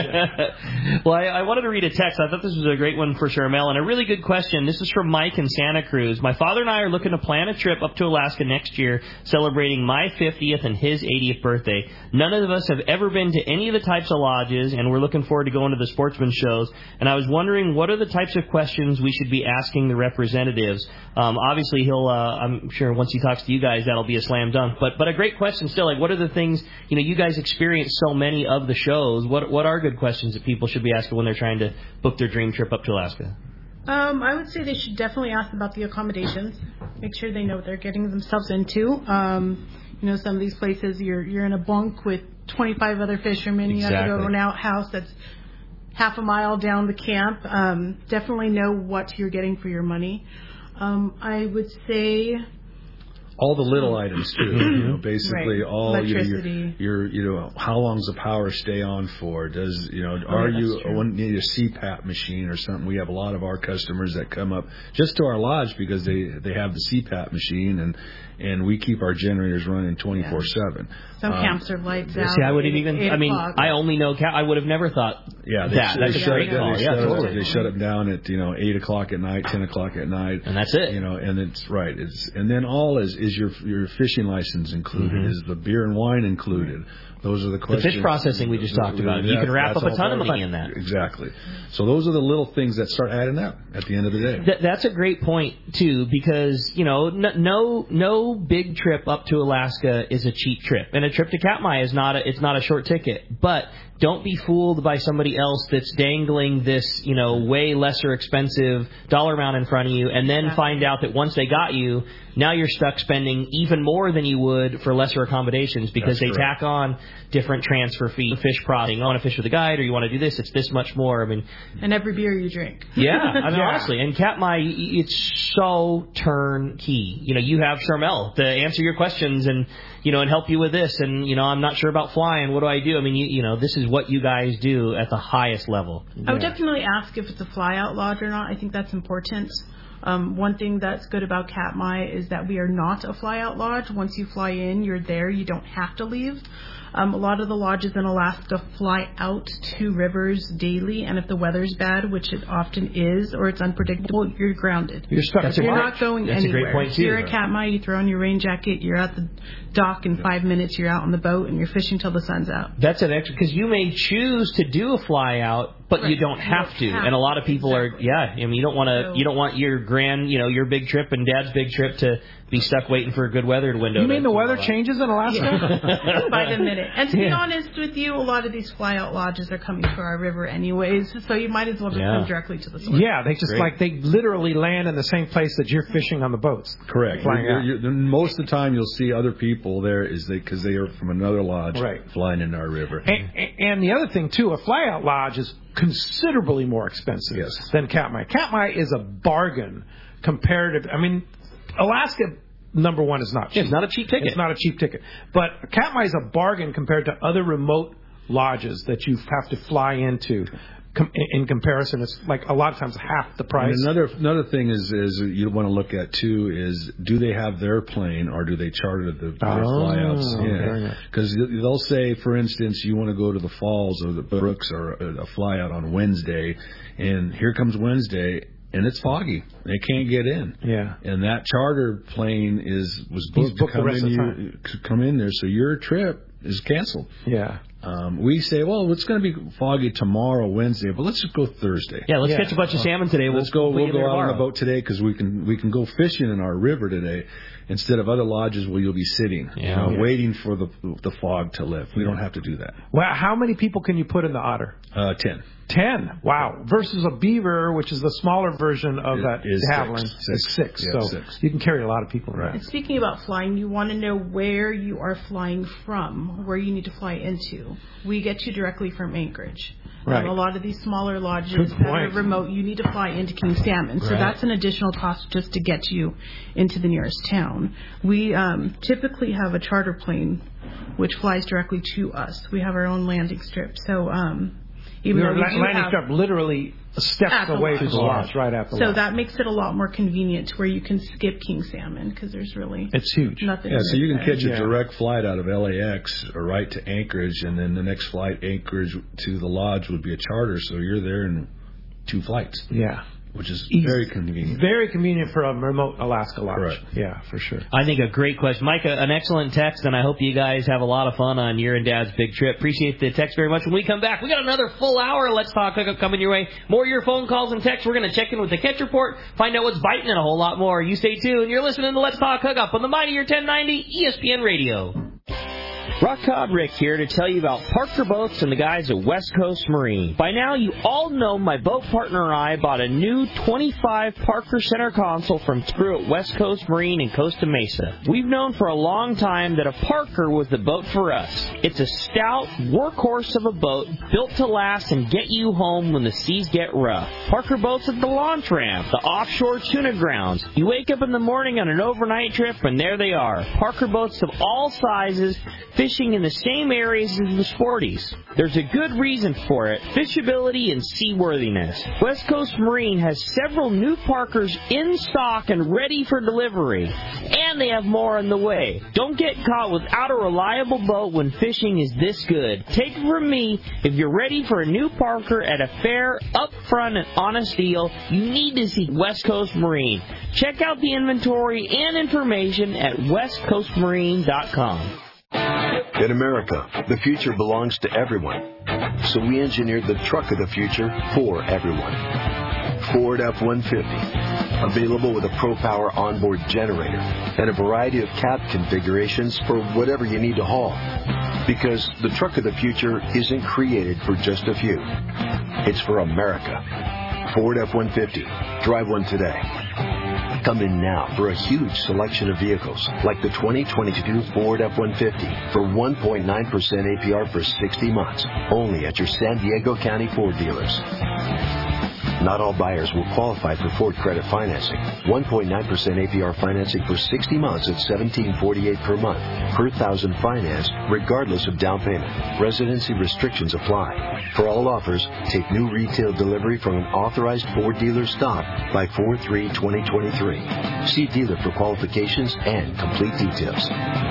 Well, I, I wanted to read a text. I thought this was a great one for Charmel, and a really good question. This is from Mike in Santa Cruz. My father and I are looking to plan a trip up to Alaska next year, celebrating my fiftieth and his eightieth birthday. None of us have ever been to any of the types of lodges, and we're looking forward to going to the sportsman shows. And I was wondering, what are the types of questions we should be asking the representatives? Um, obviously, he'll. Uh, I'm sure once he talks to you guys, that'll be a slam dunk. But but a great question still. Like, what are the things? You know, you guys experience so many of the shows. What what are good questions that people should be asking when they're trying to book their dream trip up to Alaska? Um, I would say they should definitely ask about the accommodations. Make sure they know what they're getting themselves into. Um, you know, some of these places you're you're in a bunk with twenty-five other fishermen. You have to go to Exactly. an outhouse that's half a mile down the camp. Um, definitely know what you're getting for your money. Um, I would say All the little items too, you know, basically Right. all your, Electricity. your, your, you know, how long's the power stay on for? Does, you know, Oh, are yeah, you that's true. one need a C PAP machine or something? We have a lot of our customers that come up just to our lodge because they they have the C PAP machine, and and we keep our generators running twenty-four seven. some Um, camps are lights out. See, I wouldn't eight- even. eight I mean, o'clock. I only know. Ca- I would have never thought Yeah, they, that. they That's a shut great it, call. They, Yeah, shut it, totally. they shut it down at you know eight o'clock at night, ten o'clock at night, And that's it. You know, and it's right. It's and then all is is your your fishing license included? Mhm. Is the beer and wine included? Those are the questions. The fish processing we just talked about. You can wrap up a ton of money in that. Exactly. So those are the little things that start adding up at the end of the day. Th- that's a great point, too, because, you know, n- no no big trip up to Alaska is a cheap trip. And a trip to Katmai is not a, it's not a short ticket. But don't be fooled by somebody else that's dangling this, you know, way lesser expensive dollar amount in front of you and then find out that once they got you, now you're stuck spending even more than you would for lesser accommodations because That's they correct. tack on different transfer fees, fish processing. I want to fish with a guide or you want to do this, it's this much more. I mean, and every beer you drink. Yeah, I mean, yeah. honestly. And Katmai, it's so turnkey. You know, you have Charmel to answer your questions and, you know, and help you with this. And, you know, I'm not sure about flying. What do I do? I mean, you, you know, this is what you guys do at the highest level. I would yeah. definitely ask if it's a fly-out lodge or not. I think that's important. Um, one thing that's good about Katmai is that we are not a fly-out lodge. Once you fly in, you're there. You don't have to leave. Um, a lot of the lodges in Alaska fly out to rivers daily, and if the weather's bad, which it often is, or it's unpredictable, you're grounded. You're stuck. You're not going That's anywhere. A great point too. You're at Katmai, you throw on your rain jacket, you're at the dock in five minutes, you're out on the boat, and you're fishing till the sun's out. That's an extra, because you may choose to do a fly out, but right. you don't have you don't to. Have and a lot of people exactly. are, yeah. I mean, you don't want to. So, you don't want your grand, you know, your big trip and Dad's big trip to be stuck waiting for a good weather window. You mean the weather changes in Alaska? Yeah. By the minute. And to yeah. be honest with you, a lot of these fly-out lodges are coming to our river anyways, so you might as well just yeah. come directly to the source. Yeah, they just Great. like they literally land in the same place that you're fishing on the boats. Correct. You're, you're, you're, most of the time, you'll see other people there is they because they are from another lodge right. flying into our river. And, and the other thing too, a fly-out lodge is considerably more expensive yes. than Katmai. Katmai is a bargain comparative. I mean, Alaska, number one, is not cheap. It's not a cheap ticket. It's not a cheap ticket. But Katmai is a bargain compared to other remote lodges that you have to fly into. Com- in comparison, it's like a lot of times half the price. And another another thing is is you want to look at too is do they have their plane or do they charter the their oh, flyouts? Yeah, because they'll say, for instance, you want to go to the Falls or the Brooks or a, a flyout on Wednesday, and here comes Wednesday. And it's foggy. They can't get in. Yeah. And that charter plane is was booked, booked to come the rest in, of the time. you, come in there, so your trip is canceled. Yeah. Um, we say, well, it's going to be foggy tomorrow, Wednesday, but let's just go Thursday. Yeah, let's yeah. catch a bunch of salmon today. We'll let's go. We'll go out tomorrow. on the boat today because we can we can go fishing in our river today instead of other lodges where you'll be sitting, yeah. you know, yeah. waiting for the the fog to lift. We don't have to do that. Well, how many people can you put in the Otter? Uh, ten. Ten. Wow. Versus a beaver, which is the smaller version of it that Havilland, is six. Yeah, so six. you can carry a lot of people around. And speaking about flying, you want to know where you are flying from, where you need to fly into. We get you directly from Anchorage. Right. Um, a lot of these smaller lodges that are remote, you need to fly into King Salmon. So right. that's an additional cost just to get you into the nearest town. We um, typically have a charter plane which flies directly to us. We have our own landing strip. So um, even Your though we la- do landing have strip literally steps away from the lodge, right at the so lodge. that makes it a lot more convenient to where you can skip King Salmon because there's really it's huge. Nothing. Yeah, so you can there. catch a yeah. direct flight out of L A X or right to Anchorage, and then the next flight Anchorage to the lodge would be a charter, so you're there in two flights. Yeah. Which is Easy. very convenient. Very convenient for a remote Alaska lodge. Right. Yeah, for sure. I think a great question. Mike, an excellent text, and I hope you guys have a lot of fun on your and Dad's big trip. Appreciate the text very much. When we come back, we got another full hour of Let's Talk Hookup coming your way. More of your phone calls and texts. We're going to check in with the catch report, find out what's biting, and a whole lot more. You stay tuned. You're listening to Let's Talk Hookup on the Mighty Your ten ninety E S P N Radio. Rock Cod Rick here to tell you about Parker Boats and the guys at West Coast Marine. By now, you all know my boat partner and I bought a new twenty-five Parker center console from Crew at West Coast Marine in Costa Mesa. We've known for a long time that a Parker was the boat for us. It's a stout workhorse of a boat built to last and get you home when the seas get rough. Parker Boats at the launch ramp, the offshore tuna grounds. You wake up in the morning on an overnight trip and there they are. Parker Boats of all sizes, fishing in the same areas as the sporties. There's a good reason for it, fishability and seaworthiness. West Coast Marine has several new Parkers in stock and ready for delivery. And they have more on the way. Don't get caught without a reliable boat when fishing is this good. Take it from me, if you're ready for a new Parker at a fair, upfront, and honest deal, you need to see West Coast Marine. Check out the inventory and information at west coast marine dot com. In America, the future belongs to everyone. So we engineered the truck of the future for everyone. Ford F one fifty. Available with a ProPower onboard generator and a variety of cab configurations for whatever you need to haul. Because the truck of the future isn't created for just a few. It's for America. Ford F one fifty. Drive one today. Come in now for a huge selection of vehicles like the twenty twenty-two Ford F one fifty for one point nine percent A P R for sixty months, only at your San Diego County Ford dealers. Not all buyers will qualify for Ford credit financing. one point nine percent A P R financing for sixty months at seventeen forty-eight per month, per thousand financed, regardless of down payment. Residency restrictions apply. For all offers, take new retail delivery from an authorized Ford dealer stock by four three twenty twenty-three. See dealer for qualifications and complete details.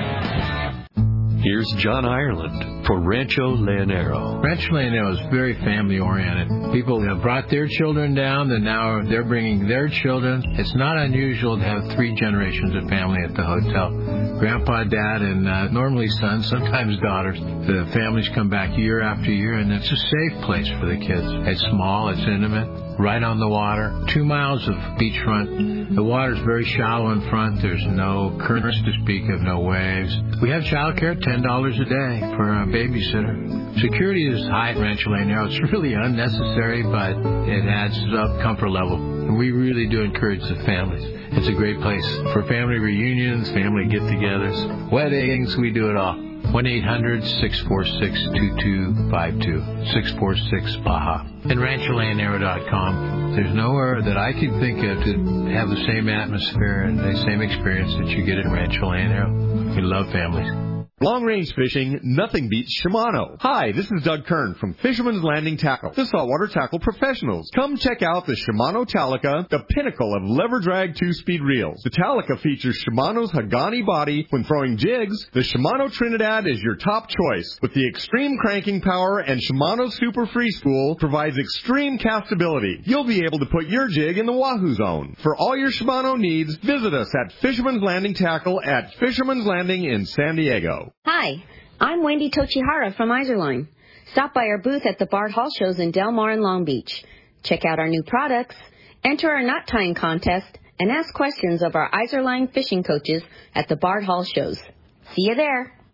Here's John Ireland for Rancho Leonero. Rancho Leonero is very family-oriented. People have brought their children down, and now they're bringing their children. It's not unusual to have three generations of family at the hotel. Grandpa, Dad, and uh, normally sons, sometimes daughters. The families come back year after year, and it's a safe place for the kids. It's small, it's intimate, right on the water, two miles of beachfront. The water's very shallow in front. There's no currents to speak of, no waves. We have childcare, ten dollars a day for a babysitter. Security is high at Rancho Leonero. It's really unnecessary, but it adds up comfort level. And we really do encourage the families. It's a great place for family reunions, family get-togethers, weddings. We do it all. one eight hundred six four six two two five two, six four six Baja. And Rancho Leonero dot com. There's nowhere that I can think of to have the same atmosphere and the same experience that you get at Rancho Leonero. We love families. Long-range fishing, nothing beats Shimano. Hi, this is Doug Kern from Fisherman's Landing Tackle, the saltwater tackle professionals. Come check out the Shimano Talica, the pinnacle of lever drag two-speed reels. The Talica features Shimano's Hagani body when throwing jigs. The Shimano Trinidad is your top choice. With the extreme cranking power and Shimano Super Free Spool provides extreme castability. You'll be able to put your jig in the Wahoo Zone. For all your Shimano needs, visit us at Fisherman's Landing Tackle at Fisherman's Landing in San Diego. Hi, I'm Wendy Tochihara from Izorline. Stop by our booth at the Bard Hall shows in Del Mar and Long Beach. Check out our new products, enter our knot tying contest, and ask questions of our Izorline fishing coaches at the Bard Hall shows. See you there.